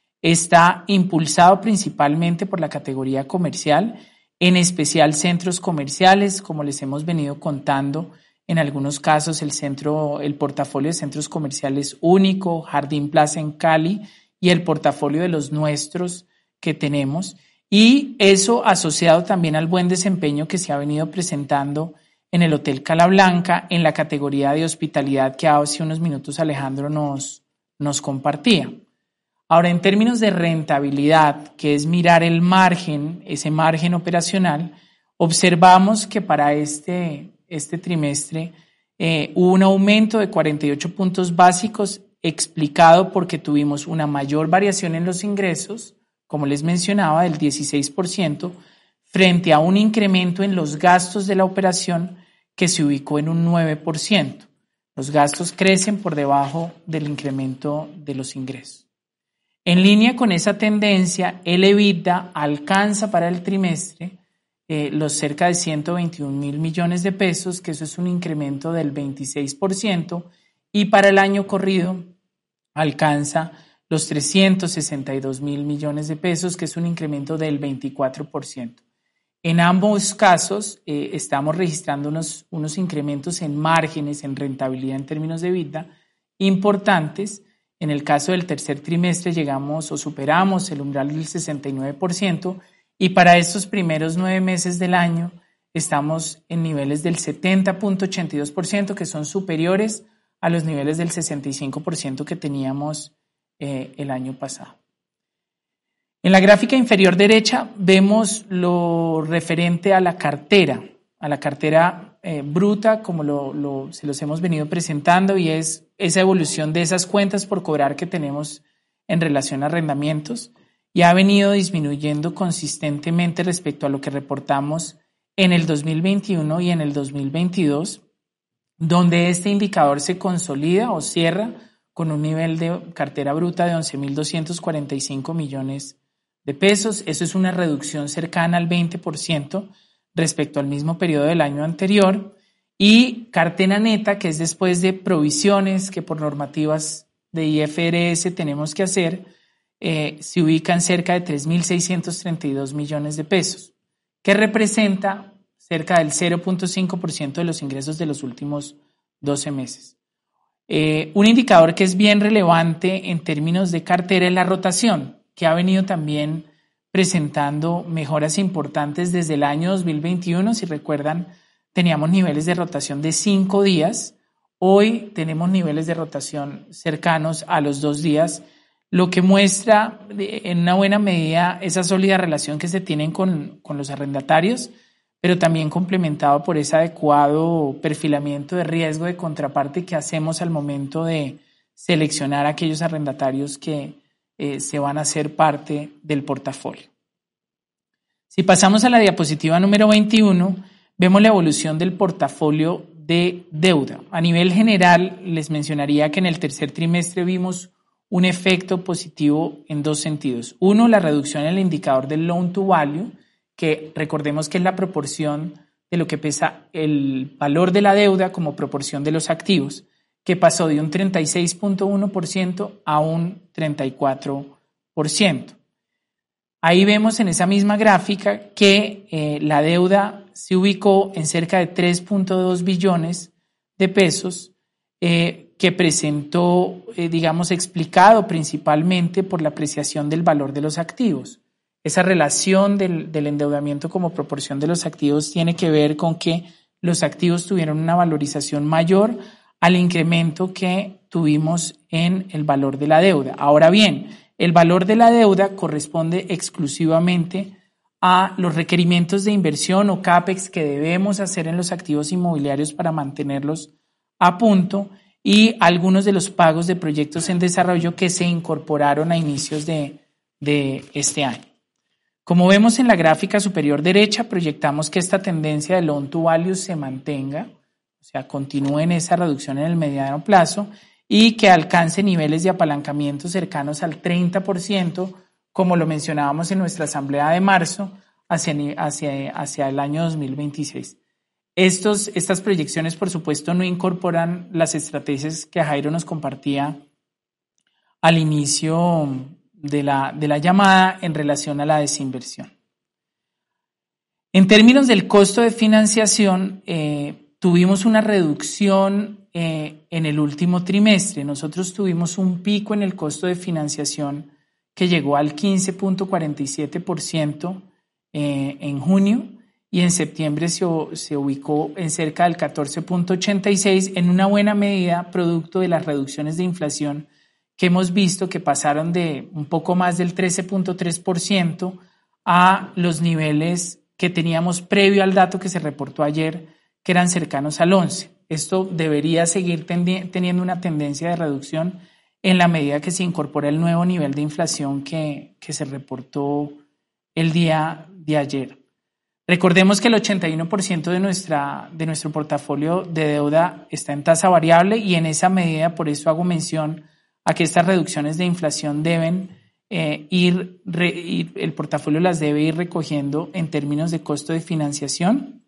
[SPEAKER 2] está impulsado principalmente por la categoría comercial, en especial centros comerciales, como les hemos venido contando. En algunos casos el centro, el portafolio de centros comerciales único, Jardín Plaza en Cali, y el portafolio de los nuestros que tenemos, y eso asociado también al buen desempeño que se ha venido presentando en el Hotel Calablanca en la categoría de hospitalidad que hace unos minutos Alejandro nos, nos compartía. Ahora, en términos de rentabilidad, que es mirar el margen, ese margen operacional, observamos que para este, este trimestre eh, hubo un aumento de cuarenta y ocho puntos básicos, explicado porque tuvimos una mayor variación en los ingresos, como les mencionaba, del dieciséis por ciento, frente a un incremento en los gastos de la operación que se ubicó en un nueve por ciento. Los gastos crecen por debajo del incremento de los ingresos. En línea con esa tendencia, el EBITDA alcanza para el trimestre eh, los cerca de ciento veintiún mil millones de pesos, que eso es un incremento del veintiséis por ciento, y para el año corrido alcanza los trescientos sesenta y dos mil millones de pesos, que es un incremento del veinticuatro por ciento. En ambos casos eh, estamos registrando unos, unos incrementos en márgenes, en rentabilidad en términos de EBITDA importantes. En el caso del tercer trimestre llegamos o superamos el umbral del sesenta y nueve por ciento y para estos primeros nueve meses del año estamos en niveles del setenta punto ochenta y dos por ciento que son superiores a los niveles del sesenta y cinco por ciento que teníamos eh, el año pasado. En la gráfica inferior derecha vemos lo referente a la cartera, a la cartera eh, bruta, como lo, lo, se los hemos venido presentando, y es esa evolución de esas cuentas por cobrar que tenemos en relación a arrendamientos, y ha venido disminuyendo consistentemente respecto a lo que reportamos en el dos mil veintiuno y en el dos mil veintidós, donde este indicador se consolida o cierra con un nivel de cartera bruta de once mil doscientos cuarenta y cinco millones de pesos. Eso es una reducción cercana al veinte por ciento respecto al mismo periodo del año anterior. Y cartera neta, que es después de provisiones que por normativas de I F R S tenemos que hacer, eh, se ubica en cerca de tres mil seiscientos treinta y dos millones de pesos, que representa cerca del cero punto cinco por ciento de los ingresos de los últimos doce meses. Eh, un indicador que es bien relevante en términos de cartera es la rotación, que ha venido también presentando mejoras importantes desde el año dos mil veintiuno. Si recuerdan, teníamos niveles de rotación de cinco días. Hoy tenemos niveles de rotación cercanos a los dos días, lo que muestra en una buena medida esa sólida relación que se tienen con, con los arrendatarios, pero también complementado por ese adecuado perfilamiento de riesgo de contraparte que hacemos al momento de seleccionar a aquellos arrendatarios que eh, se van a ser parte del portafolio. Si pasamos a la diapositiva número veintiuno, vemos la evolución del portafolio de deuda. A nivel general, les mencionaría que en el tercer trimestre vimos un efecto positivo en dos sentidos. Uno, la reducción en el indicador del loan to value, que recordemos que es la proporción de lo que pesa el valor de la deuda como proporción de los activos, que pasó de un treinta y seis punto uno por ciento a un treinta y cuatro por ciento. Ahí vemos en esa misma gráfica que eh, la deuda se ubicó en cerca de tres punto dos billones de pesos, eh, que presentó, eh, digamos, explicado principalmente por la apreciación del valor de los activos. Esa relación del, del endeudamiento como proporción de los activos tiene que ver con que los activos tuvieron una valorización mayor al incremento que tuvimos en el valor de la deuda. Ahora bien, el valor de la deuda corresponde exclusivamente a los requerimientos de inversión o CAPEX que debemos hacer en los activos inmobiliarios para mantenerlos a punto y algunos de los pagos de proyectos en desarrollo que se incorporaron a inicios de, de este año. Como vemos en la gráfica superior derecha, proyectamos que esta tendencia de loan to value se mantenga, o sea, continúe en esa reducción en el mediano plazo y que alcance niveles de apalancamiento cercanos al treinta por ciento, como lo mencionábamos en nuestra asamblea de marzo, hacia, hacia, hacia el año dos mil veintiséis. Estos, estas proyecciones, por supuesto, no incorporan las estrategias que Jairo nos compartía al inicio de la, de la llamada en relación a la desinversión. En términos del costo de financiación, eh, tuvimos una reducción eh, en el último trimestre. Nosotros tuvimos un pico en el costo de financiación que llegó al quince punto cuarenta y siete por ciento eh, en junio y en septiembre se, se ubicó en cerca del catorce punto ochenta y seis por ciento, en una buena medida producto de las reducciones de inflación que hemos visto que pasaron de un poco más del trece punto tres por ciento a los niveles que teníamos previo al dato que se reportó ayer, que eran cercanos al once. Esto debería seguir tendi- teniendo una tendencia de reducción en la medida que se incorpora el nuevo nivel de inflación que, que se reportó el día de ayer. Recordemos que el ochenta y uno por ciento de, nuestra, de nuestro portafolio de deuda está en tasa variable y en esa medida, por eso hago mención a que estas reducciones de inflación deben eh, ir, re, ir, el portafolio las debe ir recogiendo en términos de costo de financiación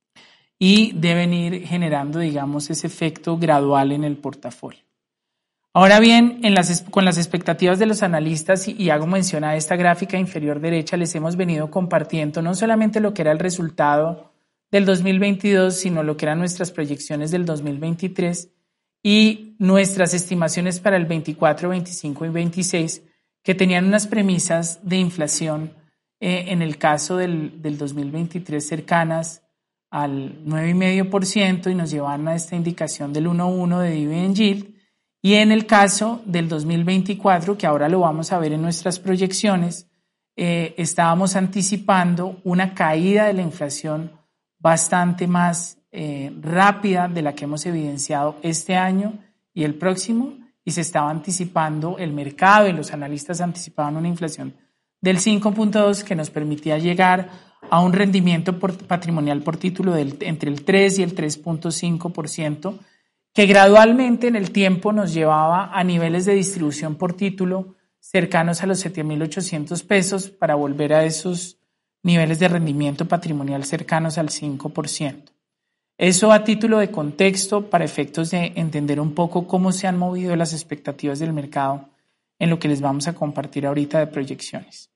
[SPEAKER 2] y deben ir generando, digamos, ese efecto gradual en el portafolio. Ahora bien, en las, con las expectativas de los analistas, y, y hago mención a esta gráfica inferior derecha, les hemos venido compartiendo no solamente lo que era el resultado del dos mil veintidós, sino lo que eran nuestras proyecciones del dos mil veintitrés y nuestras estimaciones para el veinticuatro, veinticinco y veintiséis, que tenían unas premisas de inflación eh, en el caso del, del dos mil veintitrés cercanas al nueve coma cinco por ciento y nos llevan a esta indicación del uno coma uno de dividend yield. Y en el caso del dos mil veinticuatro, que ahora lo vamos a ver en nuestras proyecciones, eh, estábamos anticipando una caída de la inflación bastante más eh, rápida de la que hemos evidenciado este año y el próximo, y se estaba anticipando, el mercado y los analistas anticipaban una inflación del cinco punto dos que nos permitía llegar a un rendimiento por, patrimonial por título del, entre el tres y el tres punto cinco por ciento, que gradualmente en el tiempo nos llevaba a niveles de distribución por título cercanos a los siete mil ochocientos pesos para volver a esos niveles de rendimiento patrimonial cercanos al cinco por ciento. Eso a título de contexto para efectos de entender un poco cómo se han movido las expectativas del mercado en lo que les vamos a compartir ahorita de proyecciones.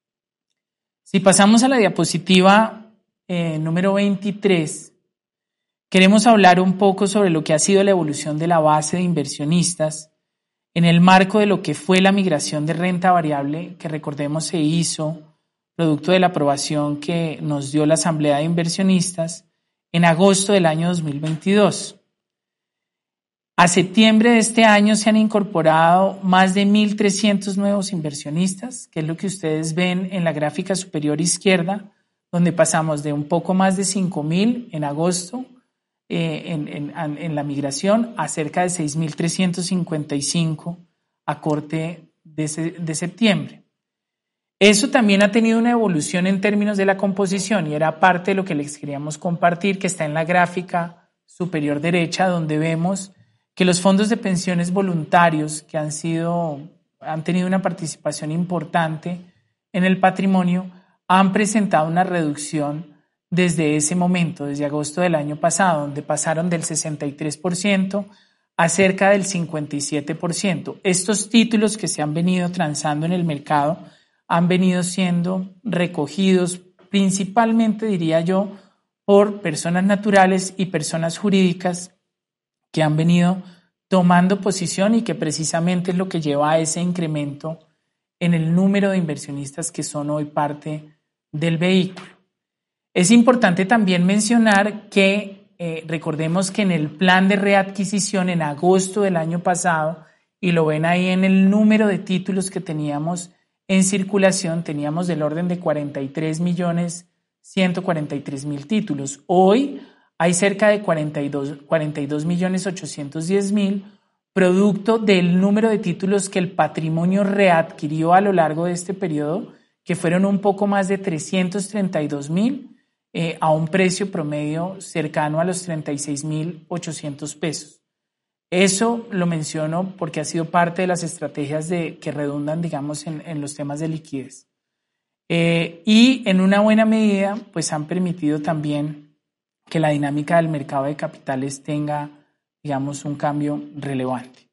[SPEAKER 2] Si pasamos a la diapositiva eh, número veintitrés, queremos hablar un poco sobre lo que ha sido la evolución de la base de inversionistas en el marco de lo que fue la migración de renta variable, que recordemos se hizo producto de la aprobación que nos dio la Asamblea de Inversionistas en agosto del año dos mil veintidós. A septiembre de este año se han incorporado más de mil trescientos nuevos inversionistas, que es lo que ustedes ven en la gráfica superior izquierda, donde pasamos de un poco más de cinco mil en agosto eh, en, en, en la migración a cerca de seis mil trescientos cincuenta y cinco a corte de, se, de septiembre. Eso también ha tenido una evolución en términos de la composición y era parte de lo que les queríamos compartir, que está en la gráfica superior derecha, donde vemos que los fondos de pensiones voluntarios que han sido, han tenido una participación importante en el patrimonio han presentado una reducción desde ese momento, desde agosto del año pasado, donde pasaron del sesenta y tres por ciento a cerca del cincuenta y siete por ciento. Estos títulos que se han venido transando en el mercado han venido siendo recogidos principalmente, diría yo, por personas naturales y personas jurídicas que han venido tomando posición y que precisamente es lo que lleva a ese incremento en el número de inversionistas que son hoy parte del vehículo. Es importante también mencionar que eh, recordemos que en el plan de readquisición en agosto del año pasado, y lo ven ahí en el número de títulos que teníamos en circulación, teníamos del orden de cuarenta y tres millones ciento cuarenta y tres mil títulos. Hoy hay cerca de cuarenta y dos millones ochocientos diez mil, producto del número de títulos que el patrimonio readquirió a lo largo de este periodo, que fueron un poco más de trescientos treinta y dos mil, eh, a un precio promedio cercano a los treinta y seis mil ochocientos pesos. Eso lo menciono porque ha sido parte de las estrategias de, que redundan, digamos, en, en los temas de liquidez. Eh, y en una buena medida, pues han permitido también que la dinámica del mercado de capitales tenga, digamos, un cambio relevante.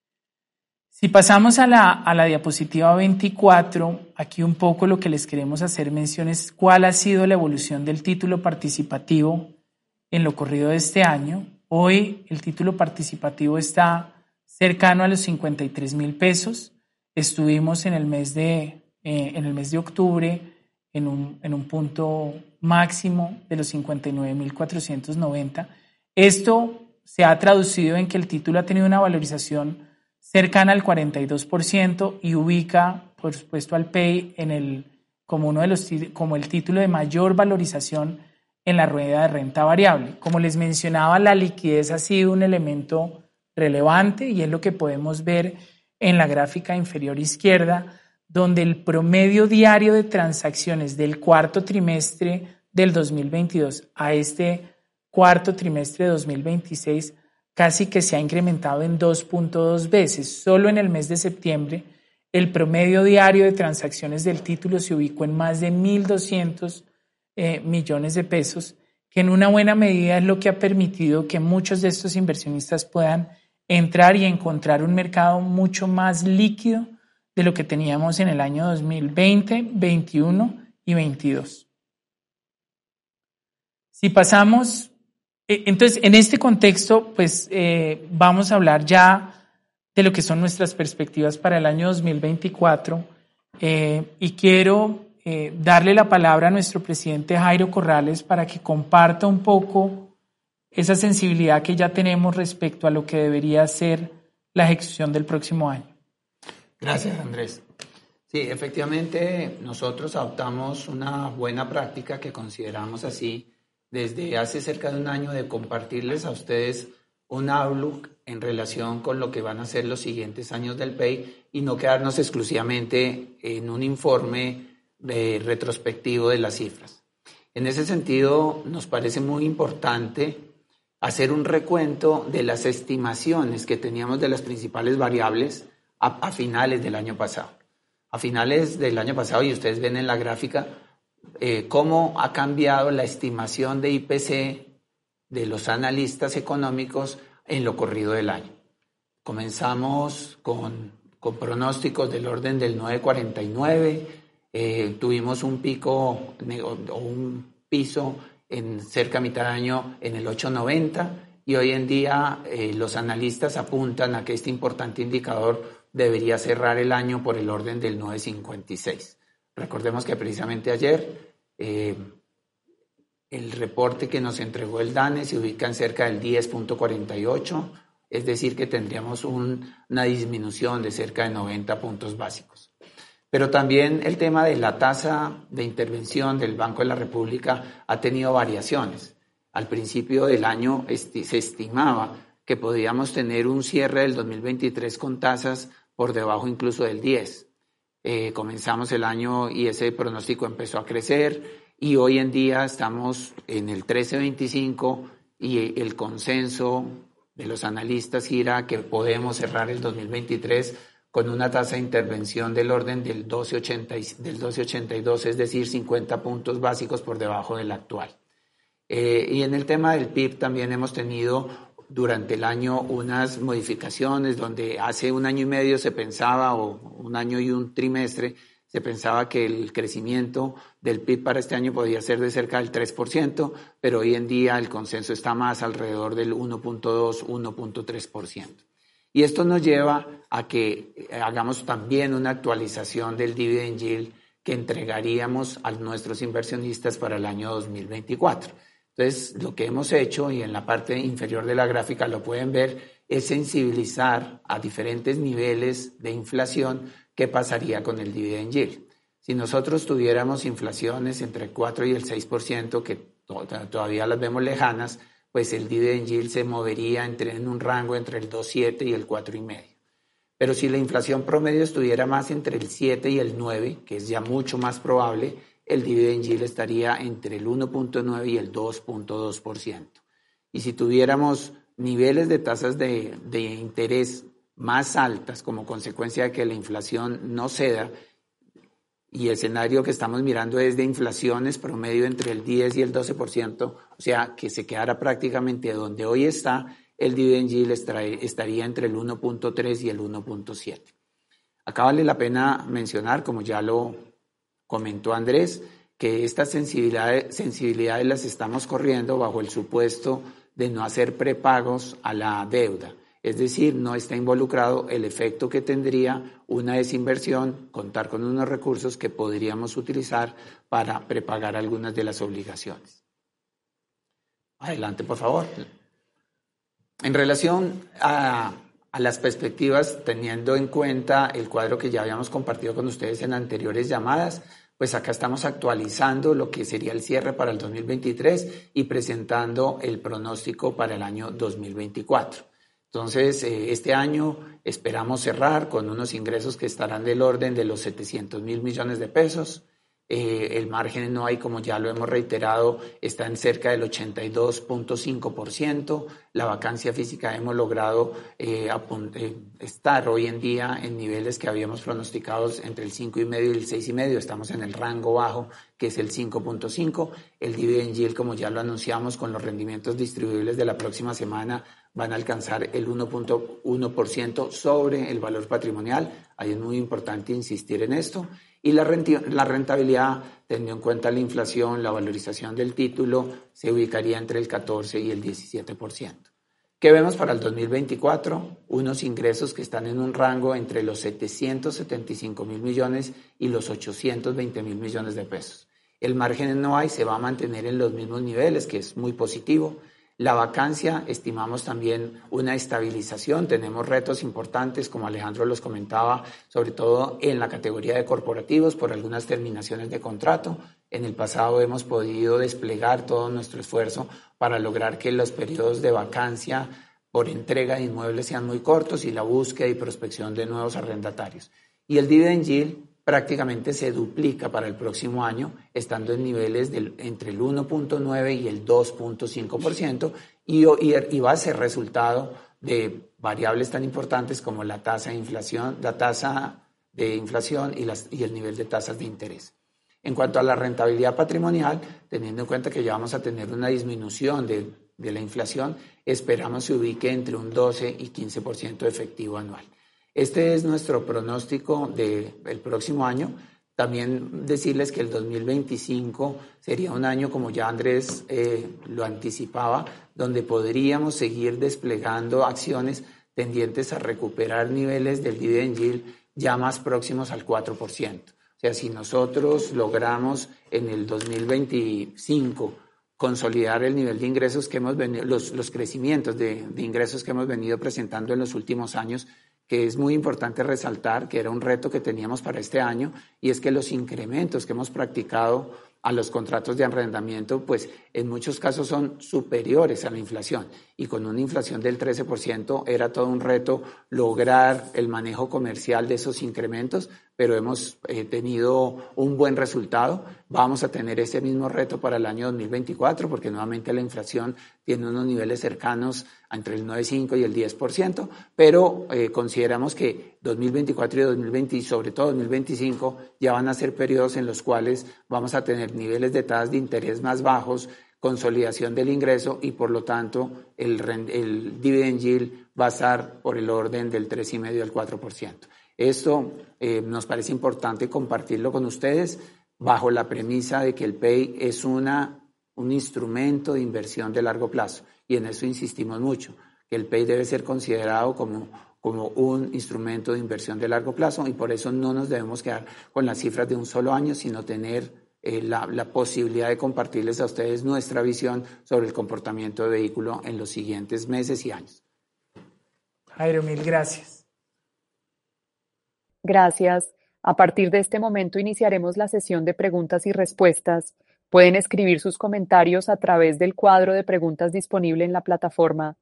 [SPEAKER 2] Si pasamos a la, a la diapositiva veinticuatro, aquí un poco lo que les queremos hacer mención es cuál ha sido la evolución del título participativo en lo corrido de este año. Hoy el título participativo está cercano a los cincuenta y tres mil pesos. Estuvimos en el mes de, eh, en el mes de octubre en un, en un punto máximo de los cincuenta y nueve mil cuatrocientos noventa. Esto se ha traducido en que el título ha tenido una valorización cercana al cuarenta y dos por ciento y ubica, por supuesto, al P E I en el, como, uno de los, como el título de mayor valorización en la rueda de renta variable. Como les mencionaba, la liquidez ha sido un elemento relevante y es lo que podemos ver en la gráfica inferior izquierda, donde el promedio diario de transacciones del cuarto trimestre del dos mil veintidós a este cuarto trimestre de dos mil veintiséis casi que se ha incrementado en dos punto dos veces. Solo en el mes de septiembre el promedio diario de transacciones del título se ubicó en más de mil doscientos Eh, millones de pesos, que en una buena medida es lo que ha permitido que muchos de estos inversionistas puedan entrar y encontrar un mercado mucho más líquido de lo que teníamos en el año dos mil veinte, veintiuno y veintidós. Si pasamos, entonces en este contexto, pues eh, vamos a hablar ya de lo que son nuestras perspectivas para el año dos mil veinticuatro eh, y quiero eh, darle la palabra a nuestro presidente Jairo Corrales para que comparta un poco esa sensibilidad que ya tenemos respecto a lo que debería ser la ejecución del próximo año.
[SPEAKER 3] Gracias, Andrés. Sí, efectivamente, nosotros adoptamos una buena práctica que consideramos así desde hace cerca de un año de compartirles a ustedes un outlook en relación con lo que van a ser los siguientes años del P E I y no quedarnos exclusivamente en un informe de retrospectivo de las cifras. En ese sentido, nos parece muy importante hacer un recuento de las estimaciones que teníamos de las principales variables a, a finales del año pasado. A finales del año pasado, y ustedes ven en la gráfica, eh, cómo ha cambiado la estimación de I P C de los analistas económicos en lo corrido del año. Comenzamos con, con pronósticos del orden del nueve coma cuarenta y nueve, eh, tuvimos un pico o un piso en cerca de mitad de año en el ocho coma noventa y hoy en día eh, los analistas apuntan a que este importante indicador debería cerrar el año por el orden del nueve coma cincuenta y seis. Recordemos que precisamente ayer eh, el reporte que nos entregó el DANE se ubica en cerca del diez coma cuarenta y ocho, es decir que tendríamos un, una disminución de cerca de noventa puntos básicos. Pero también el tema de la tasa de intervención del Banco de la República ha tenido variaciones. Al principio del año esti- se estimaba que podíamos tener un cierre del dos mil veintitrés con tasas por debajo incluso del diez. Eh, comenzamos el año y ese pronóstico empezó a crecer y hoy en día estamos en el trece coma veinticinco y el consenso de los analistas gira a que podemos cerrar el dos mil veintitrés con una tasa de intervención del orden del doce coma ochenta y dos, es decir, cincuenta puntos básicos por debajo del actual. Eh, y en el tema del P I B también hemos tenido durante el año unas modificaciones donde hace un año y medio se pensaba, o un año y un trimestre, se pensaba que el crecimiento del P I B para este año podía ser de cerca del tres por ciento, pero hoy en día el consenso está más alrededor del uno punto dos, uno punto tres por ciento. Y esto nos lleva a que hagamos también una actualización del dividend yield que entregaríamos a nuestros inversionistas para el año dos mil veinticuatro. Entonces, lo que hemos hecho, y en la parte inferior de la gráfica lo pueden ver, es sensibilizar a diferentes niveles de inflación qué pasaría con el dividend yield. Si nosotros tuviéramos inflaciones entre el cuatro y el seis por ciento, que todavía las vemos lejanas, pues el dividend yield se movería entre, en un rango entre el dos coma siete y el cuatro coma cinco. Pero si la inflación promedio estuviera más entre el siete y el nueve, que es ya mucho más probable, el dividend yield estaría entre el uno punto nueve y el dos punto dos por ciento. Y si tuviéramos niveles de tasas de, de interés más altas como consecuencia de que la inflación no ceda, y el escenario que estamos mirando es de inflaciones promedio entre el diez y el doce por ciento, o sea, que se quedara prácticamente donde hoy está, el dividend yield estaría entre el uno punto tres y el uno punto siete. Acá vale la pena mencionar, como ya lo comentó Andrés, que estas sensibilidades, sensibilidades las estamos corriendo bajo el supuesto de no hacer prepagos a la deuda. Es decir, no está involucrado el efecto que tendría una desinversión, contar con unos recursos que podríamos utilizar para prepagar algunas de las obligaciones. Adelante, por favor. En relación a, a las perspectivas, teniendo en cuenta el cuadro que ya habíamos compartido con ustedes en anteriores llamadas, pues acá estamos actualizando lo que sería el cierre para el dos mil veintitrés y presentando el pronóstico para el año dos mil veinticuatro. Entonces, eh, este año esperamos cerrar con unos ingresos que estarán del orden de los setecientos mil millones de pesos. Eh, el margen no hay, como ya lo hemos reiterado, está en cerca del ochenta y dos punto cinco por ciento. La vacancia física hemos logrado eh, eh, estar hoy en día en niveles que habíamos pronosticado entre el cinco coma cinco y el seis coma cinco. Estamos en el rango bajo, que es el cinco punto cinco. El dividend yield, como ya lo anunciamos, con los rendimientos distribuibles de la próxima semana, van a alcanzar el uno punto uno por ciento sobre el valor patrimonial. Ahí es muy importante insistir en esto. Y la rentabilidad, teniendo en cuenta la inflación, la valorización del título, se ubicaría entre el catorce y el diecisiete por ciento. ¿Qué vemos para el dos mil veinticuatro? Unos ingresos que están en un rango entre los setecientos setenta y cinco mil millones y los ochocientos veinte mil millones de pesos. El margen en N O I se va a mantener en los mismos niveles, que es muy positivo. La vacancia, estimamos también una estabilización. Tenemos retos importantes, como Alejandro los comentaba, sobre todo en la categoría de corporativos por algunas terminaciones de contrato. En el pasado hemos podido desplegar todo nuestro esfuerzo para lograr que los periodos de vacancia por entrega de inmuebles sean muy cortos y la búsqueda y prospección de nuevos arrendatarios. Y el dividend yield prácticamente se duplica para el próximo año, estando en niveles del, entre el uno punto nueve y el dos punto cinco por ciento y, y, y va a ser resultado de variables tan importantes como la tasa de inflación, la tasa de inflación y, las, y el nivel de tasas de interés. En cuanto a la rentabilidad patrimonial, teniendo en cuenta que ya vamos a tener una disminución de, de la inflación, esperamos se ubique entre un doce y quince por ciento efectivo anual. Este es nuestro pronóstico del próximo año. También decirles que el dos mil veinticinco sería un año, como ya Andrés eh, lo anticipaba, donde podríamos seguir desplegando acciones tendientes a recuperar niveles del dividend yield ya más próximos al cuatro por ciento. O sea, si nosotros logramos en el dos mil veinticinco consolidar el nivel de ingresos que hemos venido, los, los crecimientos de, de ingresos que hemos venido presentando en los últimos años, que es muy importante resaltar que era un reto que teníamos para este año, y es que los incrementos que hemos practicado a los contratos de arrendamiento, pues en muchos casos son superiores a la inflación, y con una inflación del trece por ciento era todo un reto lograr el manejo comercial de esos incrementos, pero hemos eh, tenido un buen resultado. Vamos a tener ese mismo reto para el año dos mil veinticuatro, porque nuevamente la inflación tiene unos niveles cercanos entre el nueve punto cinco y el diez por ciento, pero eh, consideramos que dos mil veinticuatro y dos mil veinte, y sobre todo dos mil veinticinco, ya van a ser periodos en los cuales vamos a tener niveles de tasas de interés más bajos, consolidación del ingreso, y por lo tanto el, el dividend yield va a estar por el orden del tres coma cinco al cuatro por ciento. Esto eh, nos parece importante compartirlo con ustedes bajo la premisa de que el P E I es una, un instrumento de inversión de largo plazo, y en eso insistimos mucho, que el P E I debe ser considerado como, como un instrumento de inversión de largo plazo, y por eso no nos debemos quedar con las cifras de un solo año, sino tener eh, la, la posibilidad de compartirles a ustedes nuestra visión sobre el comportamiento de vehículo en los siguientes meses y años.
[SPEAKER 2] Jairo, mil gracias.
[SPEAKER 1] Gracias. A partir de este momento iniciaremos la sesión de preguntas y respuestas. Pueden escribir sus comentarios a través del cuadro de preguntas disponible en la plataforma.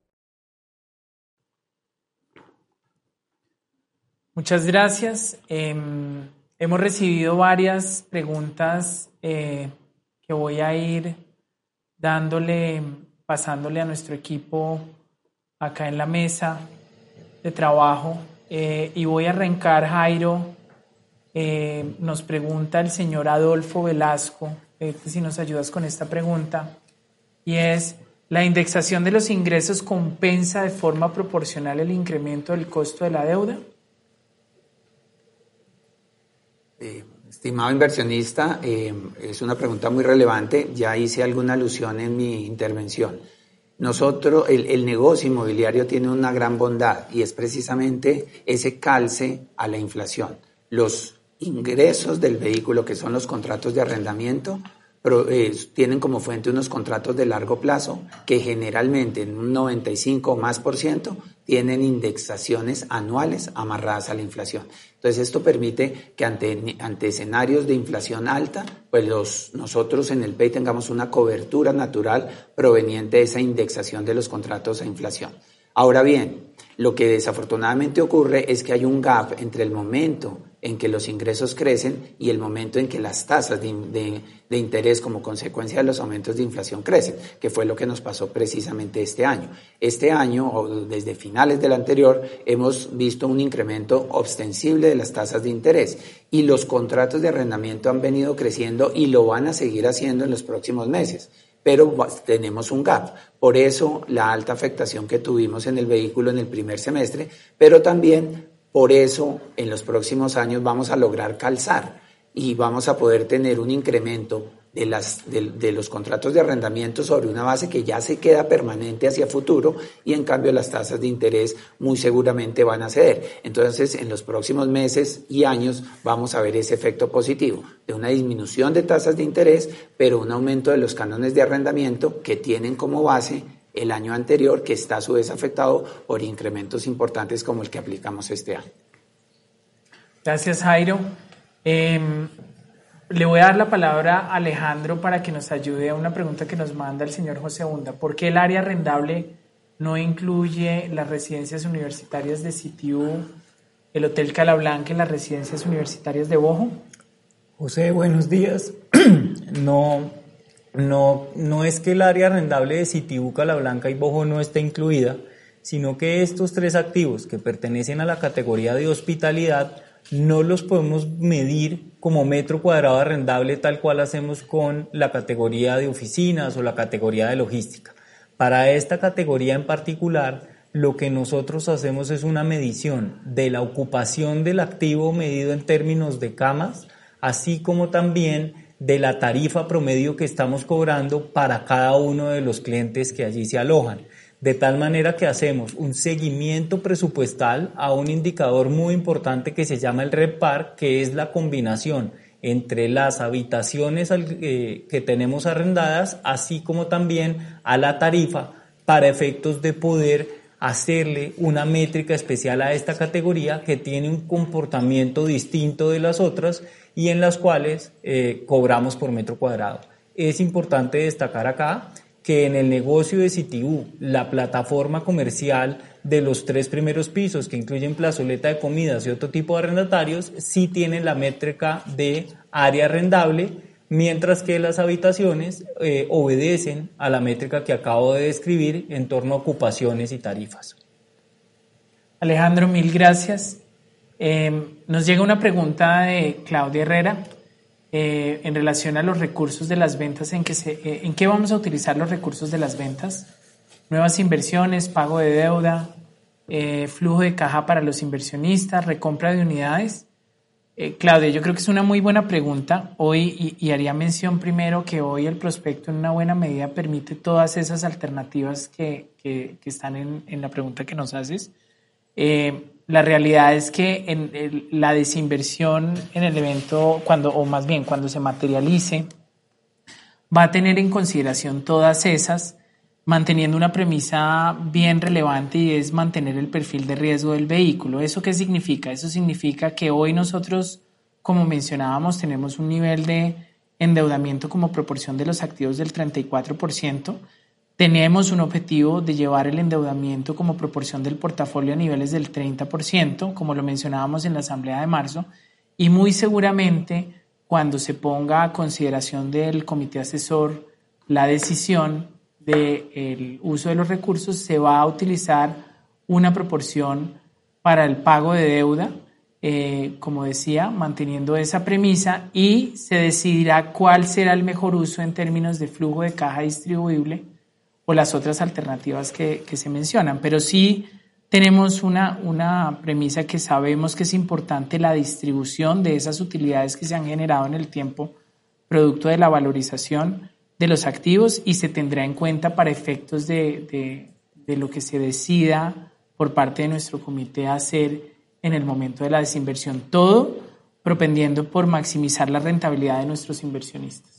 [SPEAKER 2] Muchas gracias. Eh, hemos recibido varias preguntas eh, que voy a ir dándole, pasándole a nuestro equipo acá en la mesa de trabajo. Eh, y voy a arrancar, Jairo. Eh, nos pregunta el señor Adolfo Velasco, eh, si nos ayudas con esta pregunta, y es: ¿la indexación de los ingresos compensa de forma proporcional el incremento del costo de la deuda?
[SPEAKER 3] Eh, estimado inversionista, eh, es una pregunta muy relevante. Ya hice alguna alusión en mi intervención. Nosotros, el, el negocio inmobiliario tiene una gran bondad, y es precisamente ese calce a la inflación. Los ingresos del vehículo, que son los contratos de arrendamiento, pero, eh, tienen como fuente unos contratos de largo plazo que generalmente en un noventa y cinco o más por ciento tienen indexaciones anuales amarradas a la inflación. Entonces esto permite que ante, ante escenarios de inflación alta, pues los, nosotros en el P E I tengamos una cobertura natural proveniente de esa indexación de los contratos a inflación. Ahora bien, lo que desafortunadamente ocurre es que hay un gap entre el momento en que los ingresos crecen y el momento en que las tasas de, de, de interés como consecuencia de los aumentos de inflación crecen, que fue lo que nos pasó precisamente este año. Este año, o desde finales del anterior, hemos visto un incremento ostensible de las tasas de interés, y los contratos de arrendamiento han venido creciendo y lo van a seguir haciendo en los próximos meses. pero tenemos un gap. Por eso la alta afectación que tuvimos en el vehículo en el primer semestre, pero también por eso en los próximos años vamos a lograr calzar y vamos a poder tener un incremento de, las, de, de los contratos de arrendamiento sobre una base que ya se queda permanente hacia futuro, y en cambio las tasas de interés muy seguramente van a ceder. Entonces, en los próximos meses y años vamos a ver ese efecto positivo de una disminución de tasas de interés, pero un aumento de los cánones de arrendamiento que tienen como base el año anterior, que está a su vez afectado por incrementos importantes como el que aplicamos este año.
[SPEAKER 2] Gracias, Jairo. Eh, le voy a dar la palabra a Alejandro para que nos ayude a una pregunta que nos manda el señor José Hunda. ¿Por qué el área arrendable no incluye las residencias universitarias de Citiú, el Hotel Calablanca y las residencias universitarias de Bojo?
[SPEAKER 4] José, buenos días. No, no, no es que el área arrendable de Citiú, Calablanca y Bojo no esté incluida, sino que estos tres activos que pertenecen a la categoría de hospitalidad no los podemos medir como metro cuadrado arrendable tal cual hacemos con la categoría de oficinas o la categoría de logística. Para esta categoría en particular, lo que nosotros hacemos es una medición de la ocupación del activo medido en términos de camas, así como también de la tarifa promedio que estamos cobrando para cada uno de los clientes que allí se alojan. De tal manera que hacemos un seguimiento presupuestal a un indicador muy importante que se llama el RevPAR, que es la combinación entre las habitaciones eh, que tenemos arrendadas, así como también a la tarifa, para efectos de poder hacerle una métrica especial a esta categoría que tiene un comportamiento distinto de las otras y en las cuales eh, cobramos por metro cuadrado. Es importante destacar acá que en el negocio de Citiú, la plataforma comercial de los tres primeros pisos, que incluyen plazoleta de comidas y otro tipo de arrendatarios, sí tienen la métrica de área arrendable, mientras que las habitaciones eh, obedecen a la métrica que acabo de describir en torno a ocupaciones y tarifas.
[SPEAKER 2] Alejandro, mil gracias. Eh, nos llega una pregunta de Claudia Herrera. Eh, en relación a los recursos de las ventas, ¿en qué, se, eh, ¿en qué vamos a utilizar los recursos de las ventas? Nuevas inversiones, pago de deuda, eh, flujo de caja para los inversionistas, recompra de unidades. Eh, Claudia, yo creo que es una muy buena pregunta hoy y, y haría mención primero que hoy el prospecto en una buena medida permite todas esas alternativas que, que, que están en, en la pregunta que nos haces. Eh, La realidad es que en el, la desinversión en el evento, cuando, o más bien cuando se materialice, va a tener en consideración todas esas, manteniendo una premisa bien relevante, y es mantener el perfil de riesgo del vehículo. ¿Eso qué significa? Eso significa que hoy nosotros, como mencionábamos, tenemos un nivel de endeudamiento como proporción de los activos del treinta y cuatro por ciento. Tenemos un objetivo de llevar el endeudamiento como proporción del portafolio a niveles del treinta por ciento, como lo mencionábamos en la asamblea de marzo, y muy seguramente cuando se ponga a consideración del comité asesor la decisión del uso de los recursos, se va a utilizar una proporción para el pago de deuda, eh, como decía, manteniendo esa premisa, y se decidirá cuál será el mejor uso en términos de flujo de caja distribuible o las otras alternativas que, que se mencionan. Pero sí tenemos una, una premisa que sabemos que es importante la distribución de esas utilidades que se han generado en el tiempo, producto de la valorización de los activos, y se tendrá en cuenta para efectos de, de, de lo que se decida por parte de nuestro comité hacer en el momento de la desinversión. Todo propendiendo por maximizar la rentabilidad de nuestros inversionistas.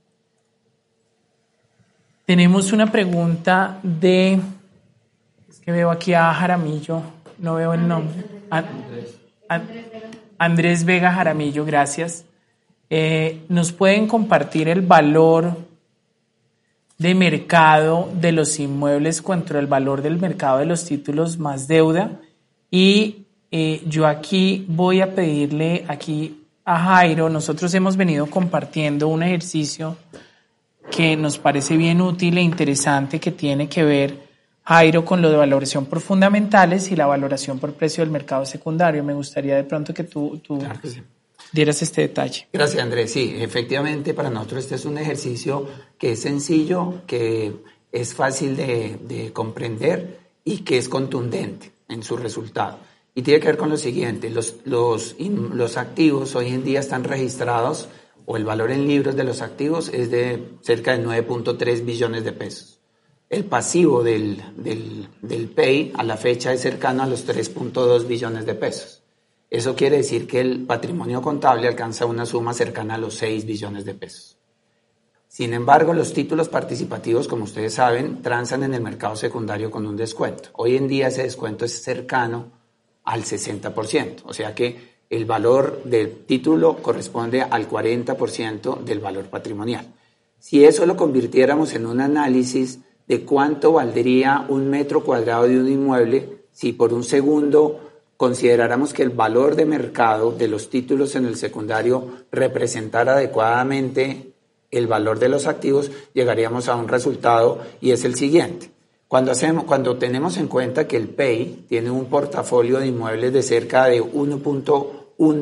[SPEAKER 2] Tenemos una pregunta de, es que veo aquí a Jaramillo, no veo el nombre. A, a, Andrés Vega Jaramillo, gracias. Eh, ¿Nos pueden compartir el valor de mercado de los inmuebles contra el valor del mercado de los títulos más deuda? Y eh, yo aquí voy a pedirle aquí a Jairo, nosotros hemos venido compartiendo un ejercicio que nos parece bien útil e interesante, que tiene que ver, Jairo, con lo de valoración por fundamentales y la valoración por precio del mercado secundario. Me gustaría de pronto que tú, tú
[SPEAKER 3] claro que sí.
[SPEAKER 2] dieras este detalle.
[SPEAKER 3] Gracias, Andrés. Sí, efectivamente para nosotros este es un ejercicio que es sencillo, que es fácil de, de comprender y que es contundente en su resultado. Y tiene que ver con lo siguiente, los, los, los activos hoy en día están registrados, o el valor en libros de los activos es de cerca de nueve punto tres billones de pesos. El pasivo del, del, del P E I a la fecha es cercano a los tres punto dos billones de pesos. Eso quiere decir que el patrimonio contable alcanza una suma cercana a los seis billones de pesos. Sin embargo, los títulos participativos, como ustedes saben, transan en el mercado secundario con un descuento. Hoy en día ese descuento es cercano al sesenta por ciento, o sea que el valor del título corresponde al cuarenta por ciento del valor patrimonial. Si eso lo convirtiéramos en un análisis de cuánto valdría un metro cuadrado de un inmueble, si por un segundo consideráramos que el valor de mercado de los títulos en el secundario representara adecuadamente el valor de los activos, llegaríamos a un resultado y es el siguiente. Cuando, hacemos, cuando tenemos en cuenta que el P E I tiene un portafolio de inmuebles de cerca de uno punto uno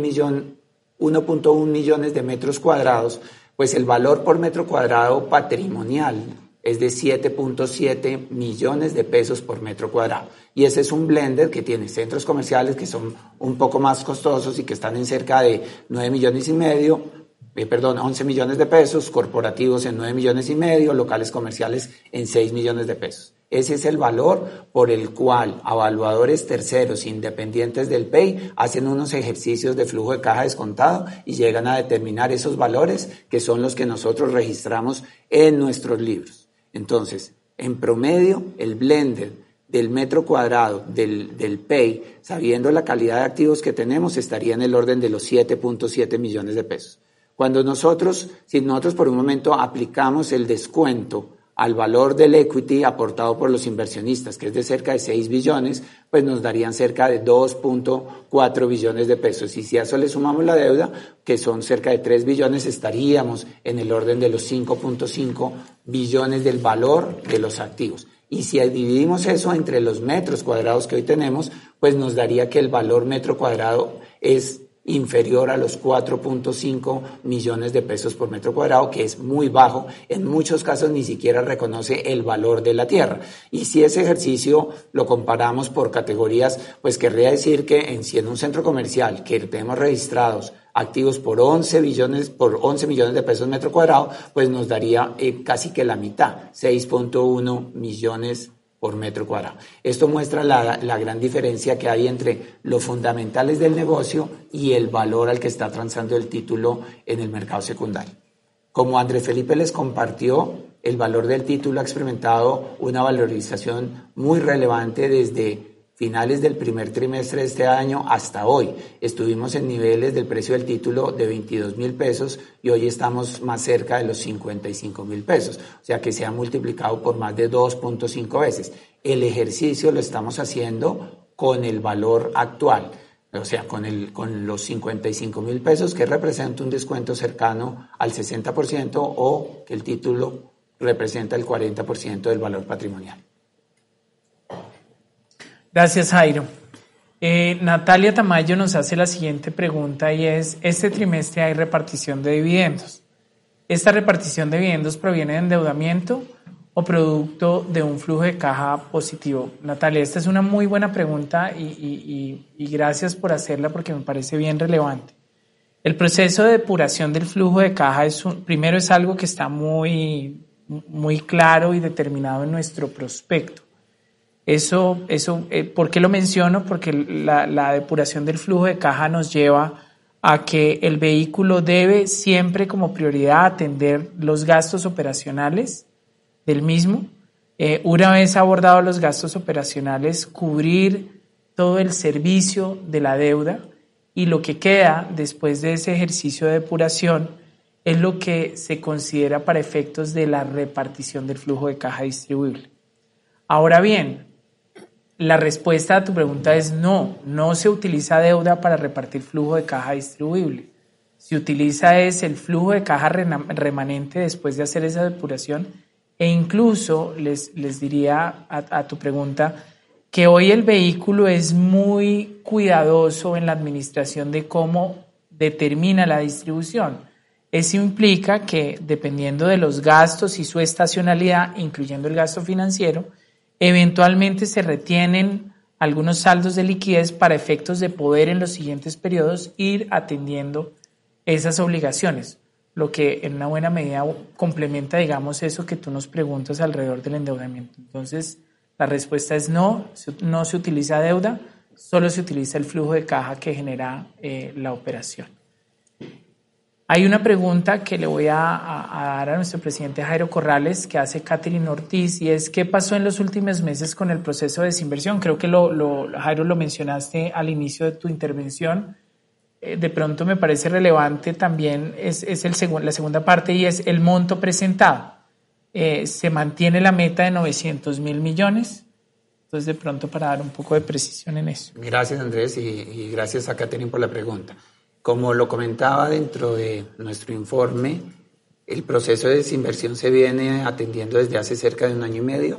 [SPEAKER 3] millones de metros cuadrados, pues el valor por metro cuadrado patrimonial es de siete punto siete millones de pesos por metro cuadrado. Y ese es un blender que tiene centros comerciales que son un poco más costosos y que están en cerca de nueve millones y medio, eh, perdón, once millones de pesos, corporativos en nueve millones y medio, locales comerciales en seis millones de pesos. Ese es el valor por el cual evaluadores terceros independientes del P E I hacen unos ejercicios de flujo de caja descontado y llegan a determinar esos valores que son los que nosotros registramos en nuestros libros. Entonces, en promedio, el blender del metro cuadrado del, del P E I, sabiendo la calidad de activos que tenemos, estaría en el orden de los siete punto siete millones de pesos. Cuando nosotros, si nosotros por un momento aplicamos el descuento al valor del equity aportado por los inversionistas, que es de cerca de seis billones, pues nos darían cerca de dos punto cuatro billones de pesos. Y si a eso le sumamos la deuda, que son cerca de tres billones, estaríamos en el orden de los cinco punto cinco billones del valor de los activos. Y si dividimos eso entre los metros cuadrados que hoy tenemos, pues nos daría que el valor metro cuadrado es inferior a los cuatro punto cinco millones de pesos por metro cuadrado, que es muy bajo. En muchos casos ni siquiera reconoce el valor de la tierra. Y si ese ejercicio lo comparamos por categorías, pues querría decir que en, si en un centro comercial que tenemos registrados activos por once billones, por once millones de pesos metro cuadrado, pues nos daría eh, casi que la mitad, seis punto uno millones por metro cuadrado. Esto muestra la, la gran diferencia que hay entre los fundamentales del negocio y el valor al que está transando el título en el mercado secundario. Como Andrés Felipe les compartió, el valor del título ha experimentado una valorización muy relevante desde finales del primer trimestre de este año hasta hoy. Estuvimos en niveles del precio del título de veintidós mil pesos y hoy estamos más cerca de los cincuenta y cinco mil pesos. O sea que se ha multiplicado por más de dos punto cinco veces. El ejercicio lo estamos haciendo con el valor actual, o sea, con, el, con los cincuenta y cinco mil pesos, que representa un descuento cercano al sesenta por ciento, o que el título representa el cuarenta por ciento del valor patrimonial.
[SPEAKER 2] Gracias, Jairo. Eh, Natalia Tamayo nos hace la siguiente pregunta y es, este trimestre hay repartición de dividendos. ¿Esta repartición de dividendos proviene de endeudamiento o producto de un flujo de caja positivo? Natalia, esta es una muy buena pregunta y, y, y, y gracias por hacerla porque me parece bien relevante. El proceso de depuración del flujo de caja es un, primero es algo que está muy, muy claro y determinado en nuestro prospecto. Eso, eso, eh, ¿por qué lo menciono? Porque la, la depuración del flujo de caja nos lleva a que el vehículo debe siempre como prioridad atender los gastos operacionales del mismo. Eh, una vez abordado los gastos operacionales, cubrir todo el servicio de la deuda y lo que queda después de ese ejercicio de depuración es lo que se considera para efectos de la repartición del flujo de caja distribuible. Ahora bien, la respuesta a tu pregunta es no, no se utiliza deuda para repartir flujo de caja distribuible. Se utiliza es el flujo de caja remanente después de hacer esa depuración e incluso les, les diría a, a tu pregunta que hoy el vehículo es muy cuidadoso en la administración de cómo determina la distribución. Eso implica que, dependiendo de los gastos y su estacionalidad, incluyendo el gasto financiero, eventualmente se retienen algunos saldos de liquidez para efectos de poder en los siguientes periodos ir atendiendo esas obligaciones, lo que en una buena medida complementa, digamos, eso que tú nos preguntas alrededor del endeudamiento. Entonces, la respuesta es no, no se utiliza deuda, solo se utiliza el flujo de caja que genera eh, la operación. Hay una pregunta que le voy a, a, a dar a nuestro presidente Jairo Corrales, que hace Catherine Ortiz, y es ¿qué pasó en los últimos meses con el proceso de desinversión? Creo que lo, lo, Jairo lo mencionaste al inicio de tu intervención. Eh, de pronto me parece relevante también, es, es el segun, la segunda parte, y es el monto presentado. Eh, se mantiene la meta de novecientos mil millones. Entonces, de pronto, para dar un poco de precisión en eso.
[SPEAKER 3] Gracias, Andrés, y, y gracias a Catherine por la pregunta. Como lo comentaba dentro de nuestro informe, el proceso de desinversión se viene atendiendo desde hace cerca de un año y medio.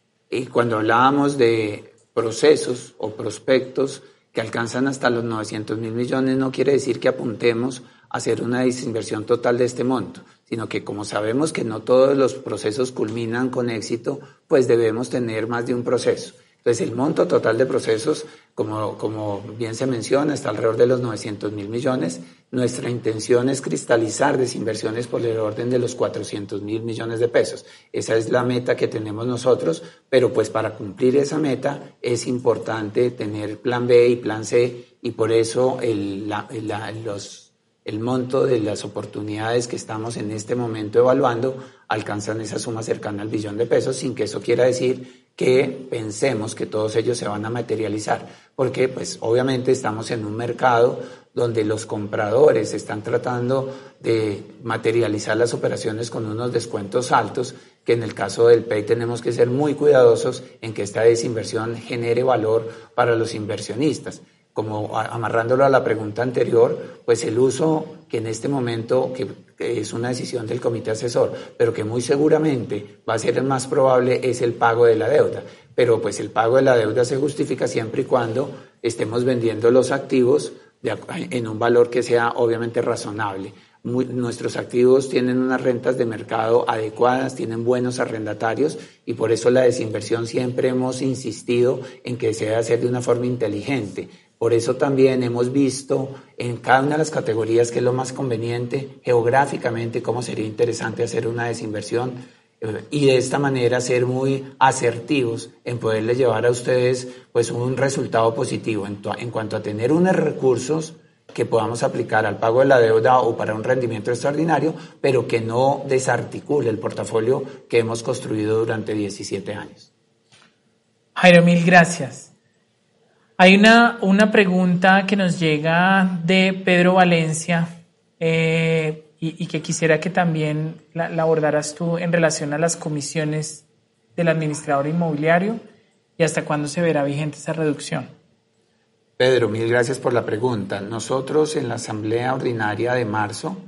[SPEAKER 3] Y cuando hablábamos de procesos o prospectos que alcanzan hasta los novecientos mil millones, no quiere decir que apuntemos a hacer una desinversión total de este monto, sino que como sabemos que no todos los procesos culminan con éxito, pues debemos tener más de un proceso. Entonces, el monto total de procesos, como, como bien se menciona, está alrededor de los novecientos mil millones. Nuestra intención es cristalizar desinversiones por el orden de los cuatrocientos mil millones de pesos. Esa es la meta que tenemos nosotros, pero pues para cumplir esa meta es importante tener plan B y plan C, y por eso el, la, la, los, el monto de las oportunidades que estamos en este momento evaluando alcanzan esa suma cercana al billón de pesos, sin que eso quiera decir que pensemos que todos ellos se van a materializar, porque pues obviamente estamos en un mercado donde los compradores están tratando de materializar las operaciones con unos descuentos altos, que en el caso del P E I tenemos que ser muy cuidadosos en que esta desinversión genere valor para los inversionistas. Como amarrándolo a la pregunta anterior, pues el uso que en este momento, que, que es una decisión del comité asesor, pero que muy seguramente va a ser el más probable, es el pago de la deuda. Pero pues el pago de la deuda se justifica siempre y cuando estemos vendiendo los activos de, en un valor que sea obviamente razonable. Muy, nuestros activos tienen unas rentas de mercado adecuadas, tienen buenos arrendatarios, y por eso la desinversión siempre hemos insistido en que se debe hacer de una forma inteligente. Por eso también hemos visto en cada una de las categorías qué es lo más conveniente geográficamente, cómo sería interesante hacer una desinversión, eh, y de esta manera ser muy asertivos en poderles llevar a ustedes pues un resultado positivo en, en cuanto a tener unos recursos que podamos aplicar al pago de la deuda o para un rendimiento extraordinario, pero que no desarticule el portafolio que hemos construido durante diecisiete años.
[SPEAKER 2] Jairo, mil gracias. Hay una, una pregunta que nos llega de Pedro Valencia eh, y, y que quisiera que también la, la abordaras tú en relación a las comisiones del administrador inmobiliario y hasta cuándo se verá vigente esa reducción.
[SPEAKER 3] Pedro, mil gracias por la pregunta. Nosotros en la Asamblea Ordinaria de marzo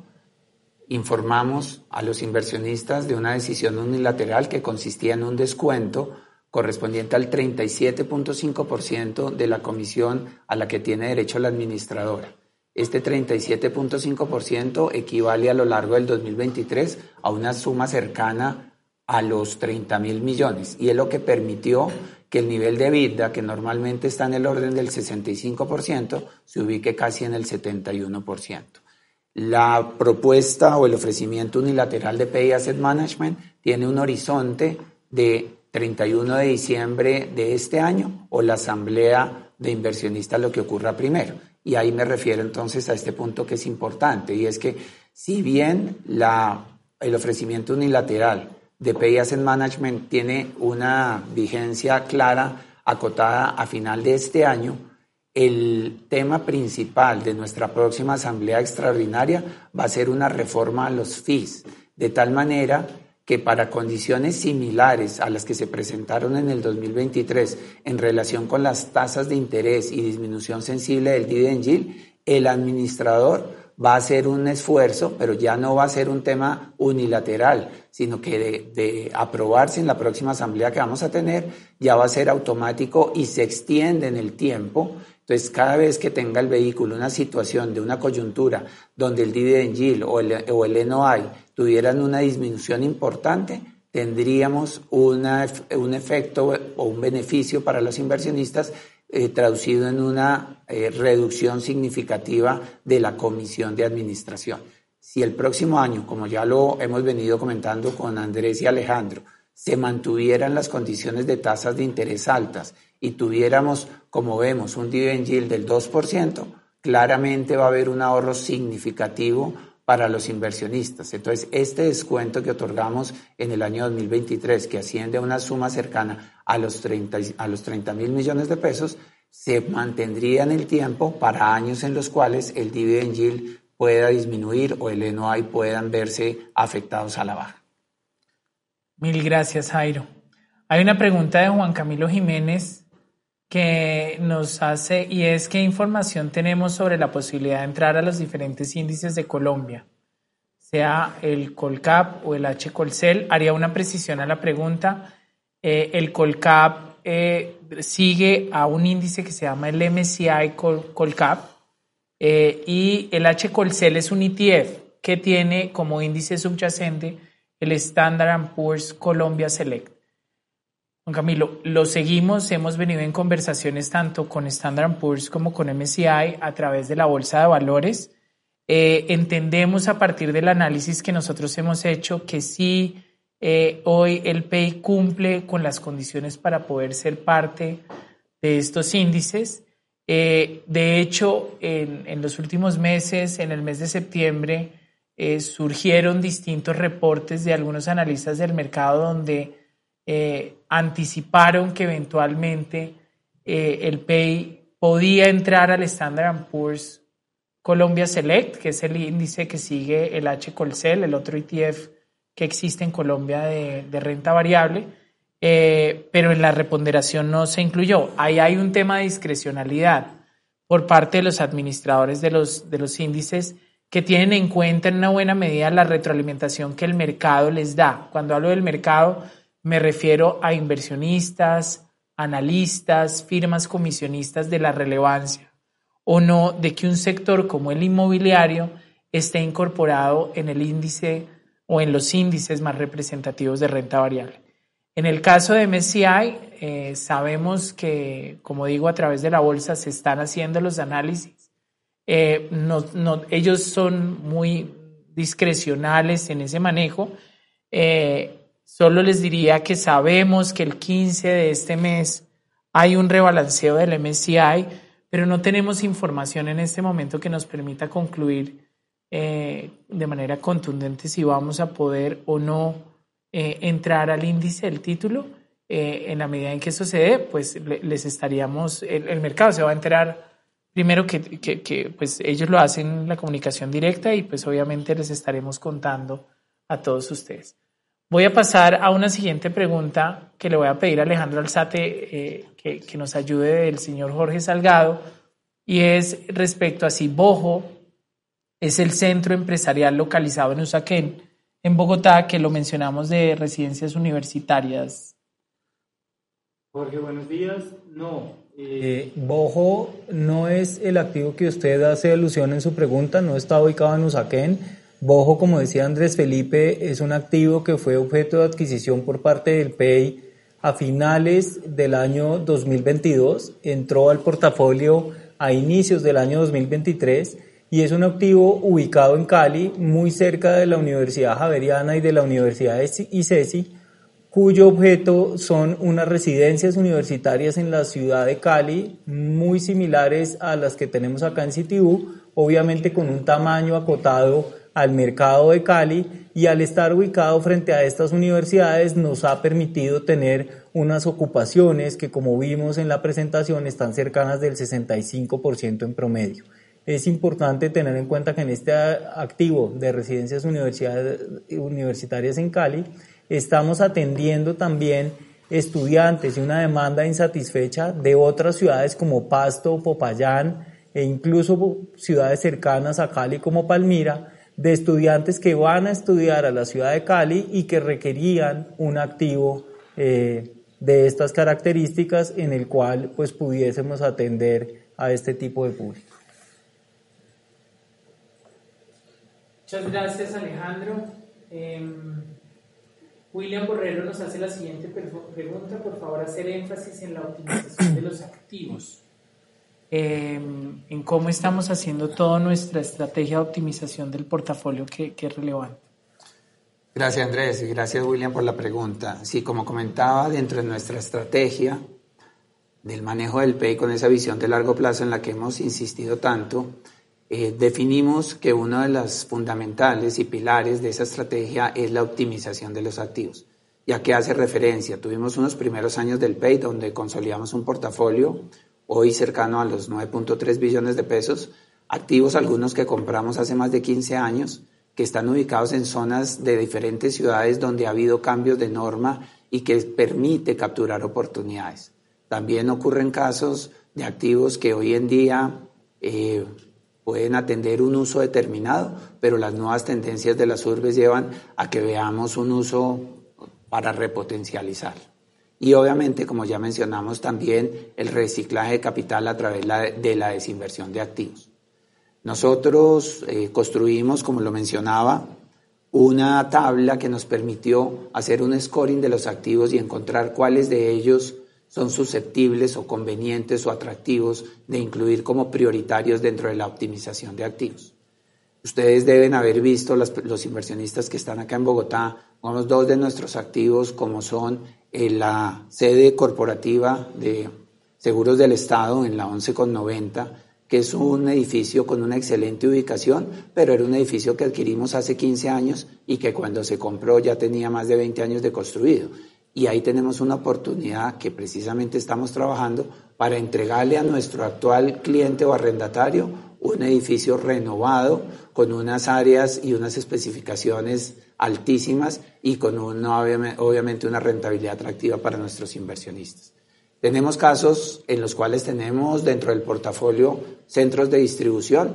[SPEAKER 3] informamos a los inversionistas de una decisión unilateral que consistía en un descuento correspondiente al treinta y siete punto cinco por ciento de la comisión a la que tiene derecho la administradora. Este treinta y siete punto cinco por ciento equivale a lo largo del dos mil veintitrés a una suma cercana a los treinta mil millones, y es lo que permitió que el nivel de EBITDA, que normalmente está en el orden del sesenta y cinco por ciento, se ubique casi en el setenta y uno por ciento. La propuesta o el ofrecimiento unilateral de P E I Asset Management tiene un horizonte de treinta y uno de diciembre de este año, o la asamblea de inversionistas lo que ocurra primero. Y ahí me refiero entonces a este punto que es importante, y es que si bien la, el ofrecimiento unilateral de P E I Asset Management tiene una vigencia clara, acotada a final de este año, el tema principal de nuestra próxima asamblea extraordinaria va a ser una reforma a los fees, de tal manera que para condiciones similares a las que se presentaron en el dos mil veintitrés en relación con las tasas de interés y disminución sensible del dividend yield, el administrador va a hacer un esfuerzo, pero ya no va a ser un tema unilateral, sino que de, de aprobarse en la próxima asamblea que vamos a tener, ya va a ser automático y se extiende en el tiempo Entonces, cada vez que tenga el vehículo una situación de una coyuntura donde el dividend yield o el, o el N O I tuvieran una disminución importante, tendríamos una, un efecto o un beneficio para los inversionistas eh, traducido en una eh, reducción significativa de la comisión de administración. Si el próximo año, como ya lo hemos venido comentando con Andrés y Alejandro, se mantuvieran las condiciones de tasas de interés altas y tuviéramos, como vemos, un dividend yield del dos por ciento, claramente va a haber un ahorro significativo para los inversionistas. Entonces, este descuento que otorgamos en el año dos mil veintitrés, que asciende a una suma cercana a los treinta, a los treinta mil millones de pesos, se mantendría en el tiempo para años en los cuales el dividend yield pueda disminuir o el N O I puedan verse afectados a la baja.
[SPEAKER 2] Mil gracias, Jairo. Hay una pregunta de Juan Camilo Jiménez que nos hace, y es: ¿qué información tenemos sobre la posibilidad de entrar a los diferentes índices de Colombia, sea el Colcap o el H Colcel? Haría una precisión a la pregunta. Eh, el Colcap eh, sigue a un índice que se llama el M S C I Col Colcap, eh, y el H Colcel es un E T F que tiene como índice subyacente el Standard and Poor's Colombia Select. Juan Camilo, lo seguimos, hemos venido en conversaciones tanto con Standard and Poor's como con M S C I a través de la Bolsa de Valores. Eh, entendemos a partir del análisis que nosotros hemos hecho que sí, eh, hoy el P E I cumple con las condiciones para poder ser parte de estos índices. Eh, de hecho, en, en los últimos meses, en el mes de septiembre, eh, surgieron distintos reportes de algunos analistas del mercado donde Eh, anticiparon que eventualmente eh, el P E I podía entrar al Standard and Poor's Colombia Select, que es el índice que sigue el H Colcel, el otro E T F que existe en Colombia de, de renta variable, eh, pero en la reponderación no se incluyó. Ahí hay un tema de discrecionalidad por parte de los administradores de los, de los índices, que tienen en cuenta en una buena medida la retroalimentación que el mercado les da. Cuando hablo del mercado, me refiero a inversionistas, analistas, firmas comisionistas, de la relevancia o no de que un sector como el inmobiliario esté incorporado en el índice o en los índices más representativos de renta variable. En el caso de M S C I, eh, sabemos que, como digo, a través de la bolsa se están haciendo los análisis. Eh, no, no, ellos son muy discrecionales en ese manejo. Eh, Solo les diría que sabemos que el quince de este mes hay un rebalanceo del M S C I, pero no tenemos información en este momento que nos permita concluir eh, de manera contundente si vamos a poder o no eh, entrar al índice del título. Eh, en la medida en que eso se dé, pues le, les estaríamos, el, el mercado se va a enterar primero que, que, que pues ellos lo hacen la comunicación directa y pues obviamente les estaremos contando a todos ustedes. Voy a pasar a una siguiente pregunta que le voy a pedir a Alejandro Alzate eh, que, que nos ayude, del señor Jorge Salgado, y es respecto a si Bojo es el centro empresarial localizado en Usaquén, en Bogotá, que lo mencionamos, de residencias universitarias.
[SPEAKER 4] Jorge, buenos días. No, eh, Bojo no es el activo que usted hace alusión en su pregunta, no está ubicado en Usaquén. Bojo, como decía Andrés Felipe, es un activo que fue objeto de adquisición por parte del P E I a finales del año dos mil veintidós, entró al portafolio a inicios del año dos mil veintitrés y es un activo ubicado en Cali, muy cerca de la Universidad Javeriana y de la Universidad I C E S I, cuyo objeto son unas residencias universitarias en la ciudad de Cali, muy similares a las que tenemos acá en Citibú, obviamente con un tamaño acotado al mercado de Cali, y al estar ubicado frente a estas universidades nos ha permitido tener unas ocupaciones que, como vimos en la presentación, están cercanas del sesenta y cinco por ciento en promedio. Es importante tener en cuenta que en este activo de residencias universitarias en Cali estamos atendiendo también estudiantes y una demanda insatisfecha de otras ciudades como Pasto, Popayán e incluso ciudades cercanas a Cali como Palmira, de estudiantes que van a estudiar a la ciudad de Cali y que requerían un activo eh, de estas características en el cual pues pudiésemos atender a este tipo de público.
[SPEAKER 2] Muchas gracias, Alejandro. Eh, William Borrero nos hace la siguiente pregunta. Por favor, hacer énfasis en la optimización de los activos. Eh, en cómo estamos haciendo toda nuestra estrategia de optimización del portafolio que, que es relevante.
[SPEAKER 3] Gracias, Andrés, y gracias, William, por la pregunta. Sí, como comentaba, dentro de nuestra estrategia del manejo del P E I con esa visión de largo plazo en la que hemos insistido tanto, eh, definimos que uno de las fundamentales y pilares de esa estrategia es la optimización de los activos. ¿Y a qué hace referencia? Tuvimos unos primeros años del P E I donde consolidamos un portafolio hoy cercano a los nueve punto tres billones de pesos, activos algunos que compramos hace más de quince años, que están ubicados en zonas de diferentes ciudades donde ha habido cambios de norma y que permite capturar oportunidades. También ocurren casos de activos que hoy en día eh, pueden atender un uso determinado, pero las nuevas tendencias de las urbes llevan a que veamos un uso para repotencializar. Y obviamente, como ya mencionamos, también el reciclaje de capital a través de la desinversión de activos. Nosotros eh, construimos, como lo mencionaba, una tabla que nos permitió hacer un scoring de los activos y encontrar cuáles de ellos son susceptibles o convenientes o atractivos de incluir como prioritarios dentro de la optimización de activos. Ustedes deben haber visto, los, los inversionistas que están acá en Bogotá, unos dos de nuestros activos como son eh, la sede corporativa de Seguros del Estado en la once con noventa, que es un edificio con una excelente ubicación, pero era un edificio que adquirimos hace quince años y que cuando se compró ya tenía más de veinte años de construido. Y ahí tenemos una oportunidad que precisamente estamos trabajando para entregarle a nuestro actual cliente o arrendatario un edificio renovado con unas áreas y unas especificaciones altísimas y con una, obviamente una rentabilidad atractiva para nuestros inversionistas. Tenemos casos en los cuales tenemos dentro del portafolio centros de distribución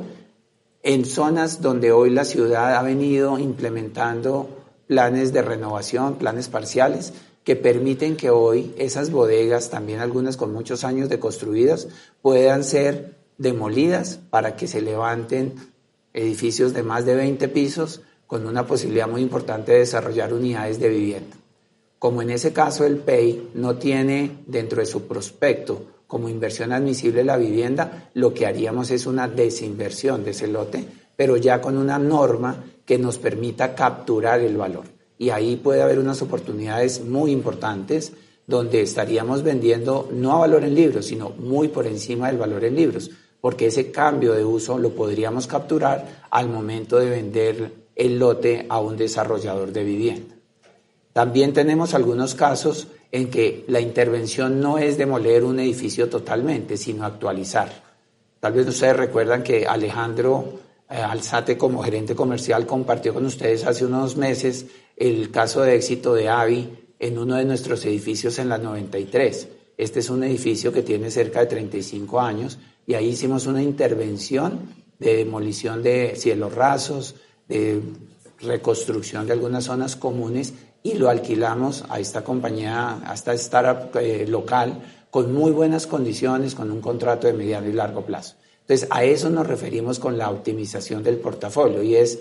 [SPEAKER 3] en zonas donde hoy la ciudad ha venido implementando planes de renovación, planes parciales, que permiten que hoy esas bodegas, también algunas con muchos años de construidas, puedan ser demolidas para que se levanten edificios de más de veinte pisos con una posibilidad muy importante de desarrollar unidades de vivienda. Como en ese caso el P E I no tiene dentro de su prospecto como inversión admisible la vivienda, lo que haríamos es una desinversión de ese lote, pero ya con una norma que nos permita capturar el valor. Y ahí puede haber unas oportunidades muy importantes donde estaríamos vendiendo no a valor en libros, sino muy por encima del valor en libros, porque ese cambio de uso lo podríamos capturar al momento de vender el lote a un desarrollador de vivienda. También tenemos algunos casos en que la intervención no es demoler un edificio totalmente, sino actualizar. Tal vez ustedes recuerdan que Alejandro eh, Alzate, como gerente comercial, compartió con ustedes hace unos meses el caso de éxito de Avi en uno de nuestros edificios en la noventa y tres. Este es un edificio que tiene cerca de treinta y cinco años y ahí hicimos una intervención de demolición de cielos rasos, de reconstrucción de algunas zonas comunes y lo alquilamos a esta compañía, a esta startup eh, local con muy buenas condiciones, con un contrato de mediano y largo plazo. Entonces, a eso nos referimos con la optimización del portafolio y es,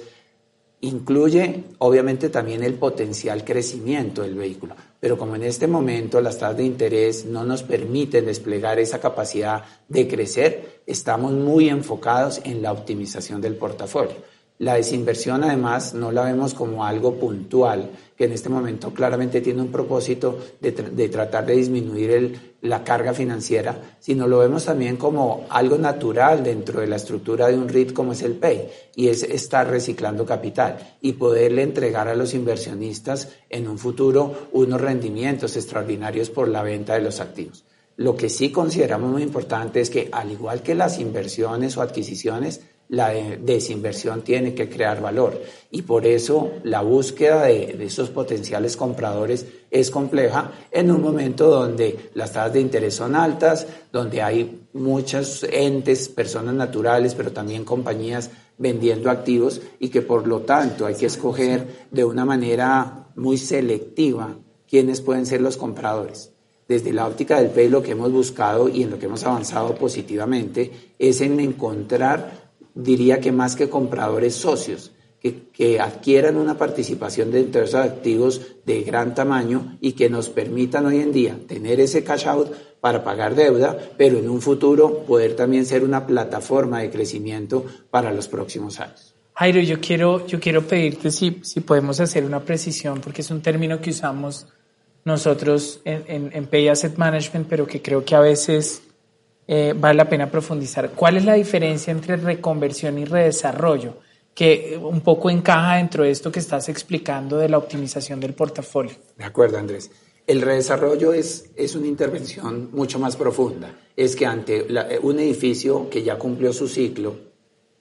[SPEAKER 3] incluye obviamente también el potencial crecimiento del vehículo, pero como en este momento las tasas de interés no nos permiten desplegar esa capacidad de crecer, estamos muy enfocados en la optimización del portafolio. La desinversión, además, no la vemos como algo puntual, que en este momento claramente tiene un propósito de, tra- de tratar de disminuir el, la carga financiera, sino lo vemos también como algo natural dentro de la estructura de un R I T como es el P E I, y es estar reciclando capital y poderle entregar a los inversionistas en un futuro unos rendimientos extraordinarios por la venta de los activos. Lo que sí consideramos muy importante es que, al igual que las inversiones o adquisiciones, la desinversión tiene que crear valor y por eso la búsqueda de, de esos potenciales compradores es compleja en un momento donde las tasas de interés son altas, donde hay muchos entes, personas naturales, pero también compañías vendiendo activos y que por lo tanto hay que escoger de una manera muy selectiva quiénes pueden ser los compradores. desde la óptica del P E I lo que hemos buscado y en lo que hemos avanzado positivamente es en encontrar, diría que más que compradores, socios, que, que adquieran una participación dentro de esos activos de gran tamaño y que nos permitan hoy en día tener ese cash out para pagar deuda, pero en un futuro poder también ser una plataforma de crecimiento para los próximos años.
[SPEAKER 2] Jairo, yo quiero, yo quiero pedirte si, si podemos hacer una precisión, porque es un término que usamos nosotros en, en, en P E I Asset Management, pero que creo que a veces eh, vale la pena profundizar. ¿Cuál es la diferencia entre reconversión y redesarrollo? Que un poco encaja dentro de esto que estás explicando de la optimización del portafolio.
[SPEAKER 3] De acuerdo, Andrés. El redesarrollo es, es una intervención mucho más profunda. Es que ante la, un edificio que ya cumplió su ciclo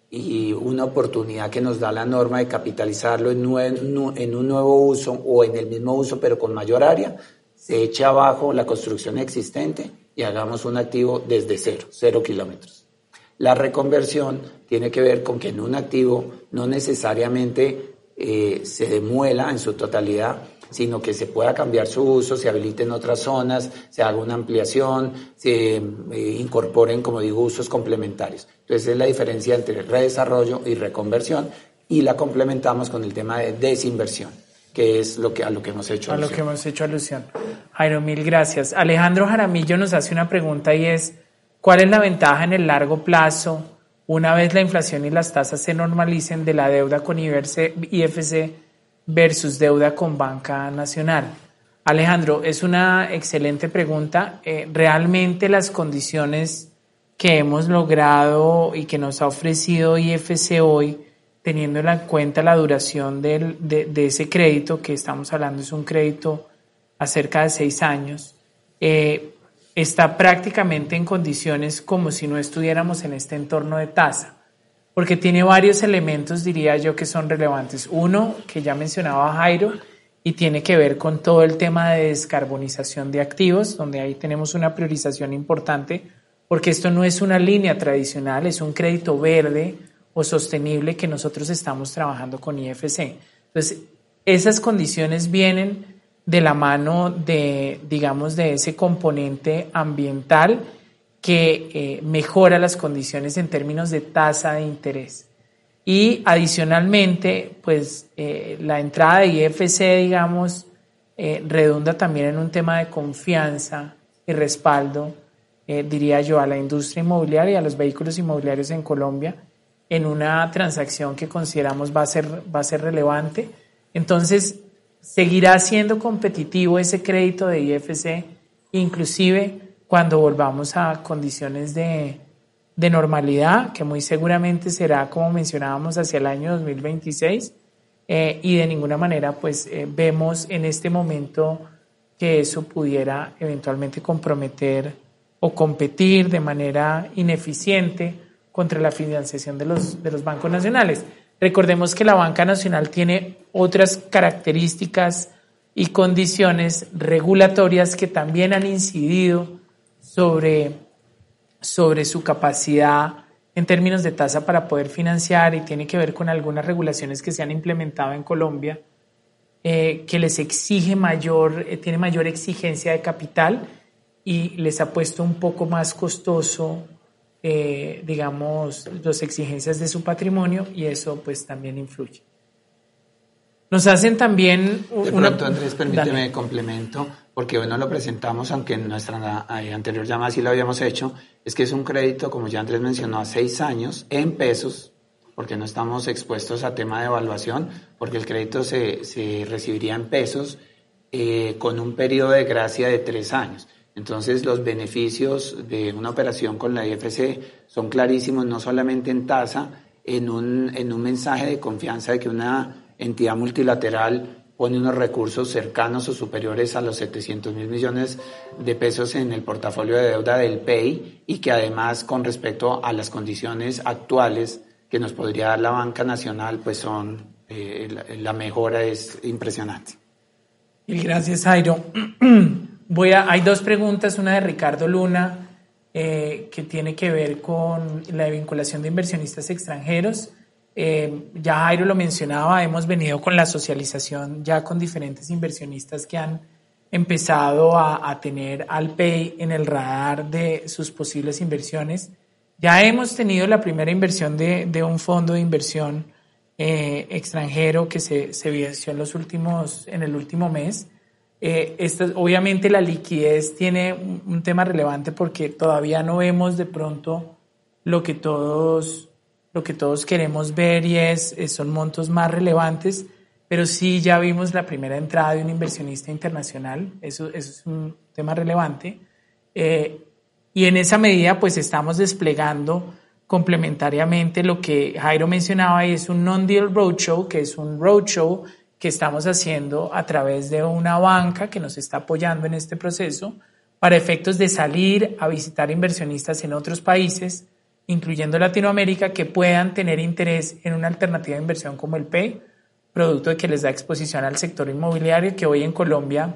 [SPEAKER 3] y una oportunidad que nos da la norma de capitalizarlo en, nue, en un nuevo uso o en el mismo uso pero con mayor área, se eche abajo la construcción existente y hagamos un activo desde cero, cero kilómetros. La reconversión tiene que ver con que en un activo no necesariamente eh, se demuela en su totalidad, sino que se pueda cambiar su uso, se habiliten otras zonas, se haga una ampliación, se eh, incorporen, como digo, usos complementarios. Entonces es la diferencia entre redesarrollo y reconversión y la complementamos con el tema de desinversión, que es lo que, a lo que hemos hecho
[SPEAKER 2] alusión. A lo que hemos hecho alusión. Jairo, mil gracias. Alejandro Jaramillo nos hace una pregunta y es, ¿cuál es la ventaja en el largo plazo, una vez la inflación y las tasas se normalicen, de la deuda con I F C versus deuda con Banca Nacional? Alejandro, es una excelente pregunta. Eh, realmente las condiciones que hemos logrado y que nos ha ofrecido I F C hoy, teniendo en cuenta la duración del, de, de ese crédito, que estamos hablando es un crédito a cerca de seis años, eh, está prácticamente en condiciones como si no estuviéramos en este entorno de tasa, porque tiene varios elementos, diría yo, que son relevantes. Uno, que ya mencionaba Jairo, y tiene que ver con todo el tema de descarbonización de activos, donde ahí tenemos una priorización importante, porque esto no es una línea tradicional, es un crédito verde o sostenible que nosotros estamos trabajando con I F C. Entonces, esas condiciones vienen de la mano de, digamos, de ese componente ambiental que eh, mejora las condiciones en términos de tasa de interés. Y adicionalmente, pues eh, la entrada de I F C, digamos, eh, redunda también en un tema de confianza y respaldo, eh, diría yo, a la industria inmobiliaria y a los vehículos inmobiliarios en Colombia, en una transacción que consideramos va a ser, va a ser relevante. Entonces, seguirá siendo competitivo ese crédito de I F C, inclusive cuando volvamos a condiciones de, de normalidad, que muy seguramente será, como mencionábamos, hacia el año dos mil veintiséis, eh, y de ninguna manera pues eh, vemos en este momento que eso pudiera eventualmente comprometer o competir de manera ineficiente contra la financiación de los, de los bancos nacionales. Recordemos que la Banca Nacional tiene otras características y condiciones regulatorias que también han incidido sobre, sobre su capacidad en términos de tasa para poder financiar, y tiene que ver con algunas regulaciones que se han implementado en Colombia, eh, que les exige mayor, eh, tiene mayor exigencia de capital y les ha puesto un poco más costoso, eh, digamos, las exigencias de su patrimonio, y eso pues también influye. Nos hacen también
[SPEAKER 3] una... De pronto, Andrés, permíteme Dale. complemento, porque hoy no lo presentamos, aunque en nuestra anterior llamada sí lo habíamos hecho. Es que es un crédito, como ya Andrés mencionó, a seis años, en pesos, porque no estamos expuestos a tema de evaluación, porque el crédito se, se recibiría en pesos, eh, con un periodo de gracia de tres años. Entonces, los beneficios de una operación con la I F C son clarísimos, no solamente en tasa, en un, en un mensaje de confianza de que una entidad multilateral pone unos recursos cercanos o superiores a los setecientos mil millones de pesos en el portafolio de deuda del P E I, y que además, con respecto a las condiciones actuales que nos podría dar la Banca Nacional, pues son, eh, la, la mejora es impresionante.
[SPEAKER 2] Y gracias, Jairo. Voy a, hay dos preguntas, una de Ricardo Luna, eh, que tiene que ver con la vinculación de inversionistas extranjeros. Eh, ya Jairo lo mencionaba, hemos venido con la socialización ya con diferentes inversionistas que han empezado a, a tener al Pei en el radar de sus posibles inversiones. Ya hemos tenido la primera inversión de, de un fondo de inversión eh, extranjero que se, se venció en los últimos, en el último mes. Eh, esto, obviamente la liquidez tiene un, un tema relevante porque todavía no vemos de pronto lo que todos, lo que todos queremos ver y es, es son montos más relevantes, pero sí ya vimos la primera entrada de un inversionista internacional, eso, eso es un tema relevante, eh, y en esa medida pues estamos desplegando complementariamente lo que Jairo mencionaba, y es un non-deal roadshow, que es un roadshow que estamos haciendo a través de una banca que nos está apoyando en este proceso para efectos de salir a visitar inversionistas en otros países, incluyendo Latinoamérica, que puedan tener interés en una alternativa de inversión como el Pei, producto de que les da exposición al sector inmobiliario, que hoy en Colombia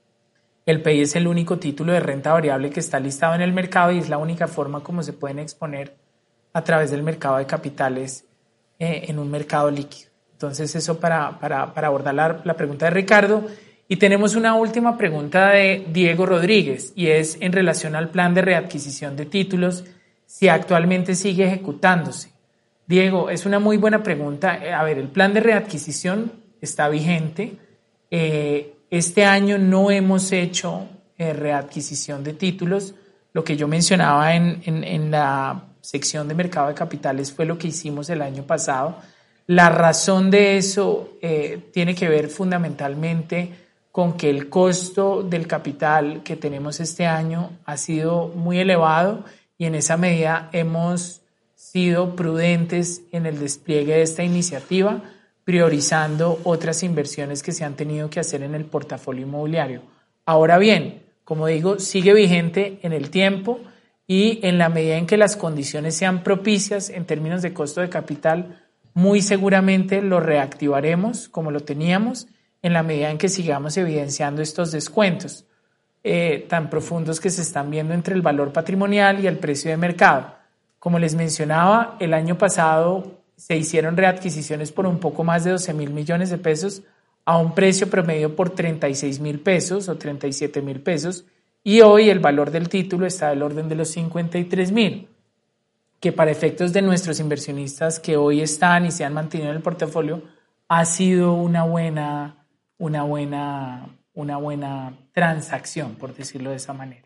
[SPEAKER 2] el Pei es el único título de renta variable que está listado en el mercado y es la única forma como se pueden exponer a través del mercado de capitales eh, en un mercado líquido. Entonces eso para, para, para abordar la, la pregunta de Ricardo. Y tenemos una última pregunta de Diego Rodríguez y es en relación al plan de readquisición de títulos, si actualmente sigue ejecutándose. Diego, es una muy buena pregunta. A ver, el plan de readquisición está vigente. Eh, este año no hemos hecho eh, readquisición de títulos. Lo que yo mencionaba en, en, en la sección de mercado de capitales fue lo que hicimos el año pasado. La razón de eso eh, tiene que ver fundamentalmente con que el costo del capital que tenemos este año ha sido muy elevado y en esa medida hemos sido prudentes en el despliegue de esta iniciativa, priorizando otras inversiones que se han tenido que hacer en el portafolio inmobiliario. Ahora bien, como digo, sigue vigente en el tiempo y en la medida en que las condiciones sean propicias en términos de costo de capital, muy seguramente lo reactivaremos como lo teníamos en la medida en que sigamos evidenciando estos descuentos eh, tan profundos que se están viendo entre el valor patrimonial y el precio de mercado. Como les mencionaba, el año pasado se hicieron readquisiciones por un poco más de doce mil millones de pesos a un precio promedio por treinta y seis mil pesos o treinta y siete mil pesos y hoy el valor del título está del orden de los cincuenta y tres mil. Que para efectos de nuestros inversionistas que hoy están y se han mantenido en el portafolio, ha sido una buena, una buena, una buena transacción, por decirlo de esa manera.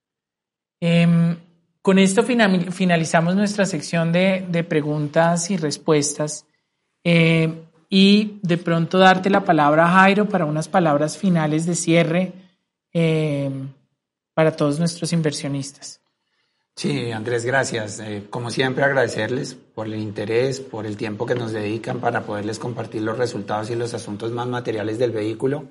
[SPEAKER 2] Eh, con esto final, finalizamos nuestra sección de, de preguntas y respuestas eh, y de pronto darte la palabra a Jairo para unas palabras finales de cierre eh, para todos nuestros inversionistas.
[SPEAKER 3] Sí, Andrés, gracias. Eh, como siempre, agradecerles por el interés, por el tiempo que nos dedican para poderles compartir los resultados y los asuntos más materiales del vehículo.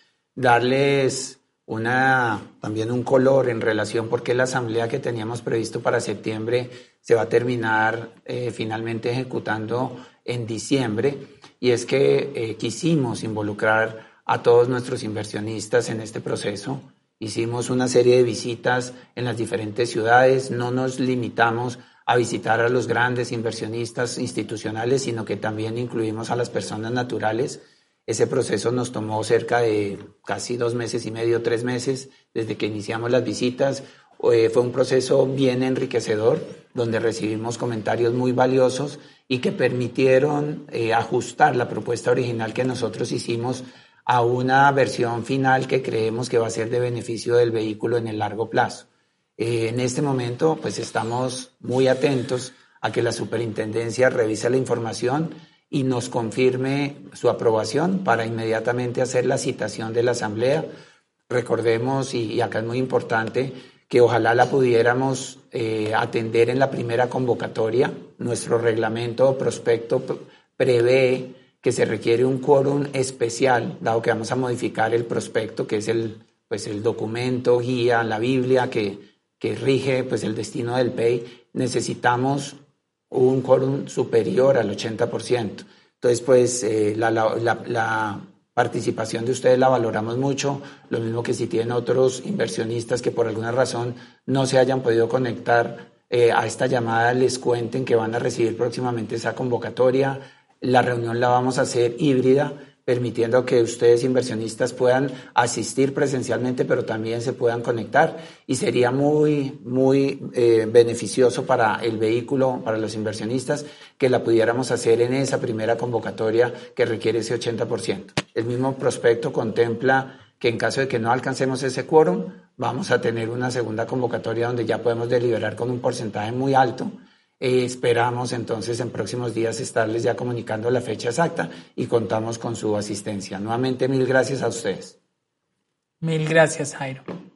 [SPEAKER 3] Darles una, también un color en relación porque la asamblea que teníamos previsto para septiembre se va a terminar eh, finalmente ejecutando en diciembre. Y es que eh, quisimos involucrar a todos nuestros inversionistas en este proceso. Hicimos una serie de visitas en las diferentes ciudades, no nos limitamos a visitar a los grandes inversionistas institucionales, sino que también incluimos a las personas naturales. Ese proceso nos tomó cerca de casi dos meses y medio, tres meses, desde que iniciamos las visitas. Eh, fue un proceso bien enriquecedor, donde recibimos comentarios muy valiosos y que permitieron eh, ajustar la propuesta original que nosotros hicimos a una versión final que creemos que va a ser de beneficio del vehículo en el largo plazo. Eh, en este momento, pues estamos muy atentos a que la superintendencia revise la información y nos confirme su aprobación para inmediatamente hacer la citación de la asamblea. Recordemos, y, y acá es muy importante, que ojalá la pudiéramos eh, atender en la primera convocatoria. Nuestro reglamento o prospecto prevé que se requiere un quórum especial, dado que vamos a modificar el prospecto, que es el, pues el documento, guía, la Biblia que, que rige pues el destino del Pei. Necesitamos un quórum superior al ochenta por ciento. Entonces, pues eh, la, la, la, la participación de ustedes la valoramos mucho, lo mismo que si tienen otros inversionistas que por alguna razón no se hayan podido conectar eh, a esta llamada, les cuenten que van a recibir próximamente esa convocatoria. La reunión la vamos a hacer híbrida, permitiendo que ustedes inversionistas puedan asistir presencialmente, pero también se puedan conectar. Y sería muy, muy eh, beneficioso para el vehículo, para los inversionistas, que la pudiéramos hacer en esa primera convocatoria que requiere ese ochenta por ciento. El mismo prospecto contempla que en caso de que no alcancemos ese quórum, vamos a tener una segunda convocatoria donde ya podemos deliberar con un porcentaje muy alto. Eh, esperamos entonces en próximos días estarles ya comunicando la fecha exacta y contamos con su asistencia. Nuevamente, mil gracias a ustedes.
[SPEAKER 2] Mil gracias, Jairo.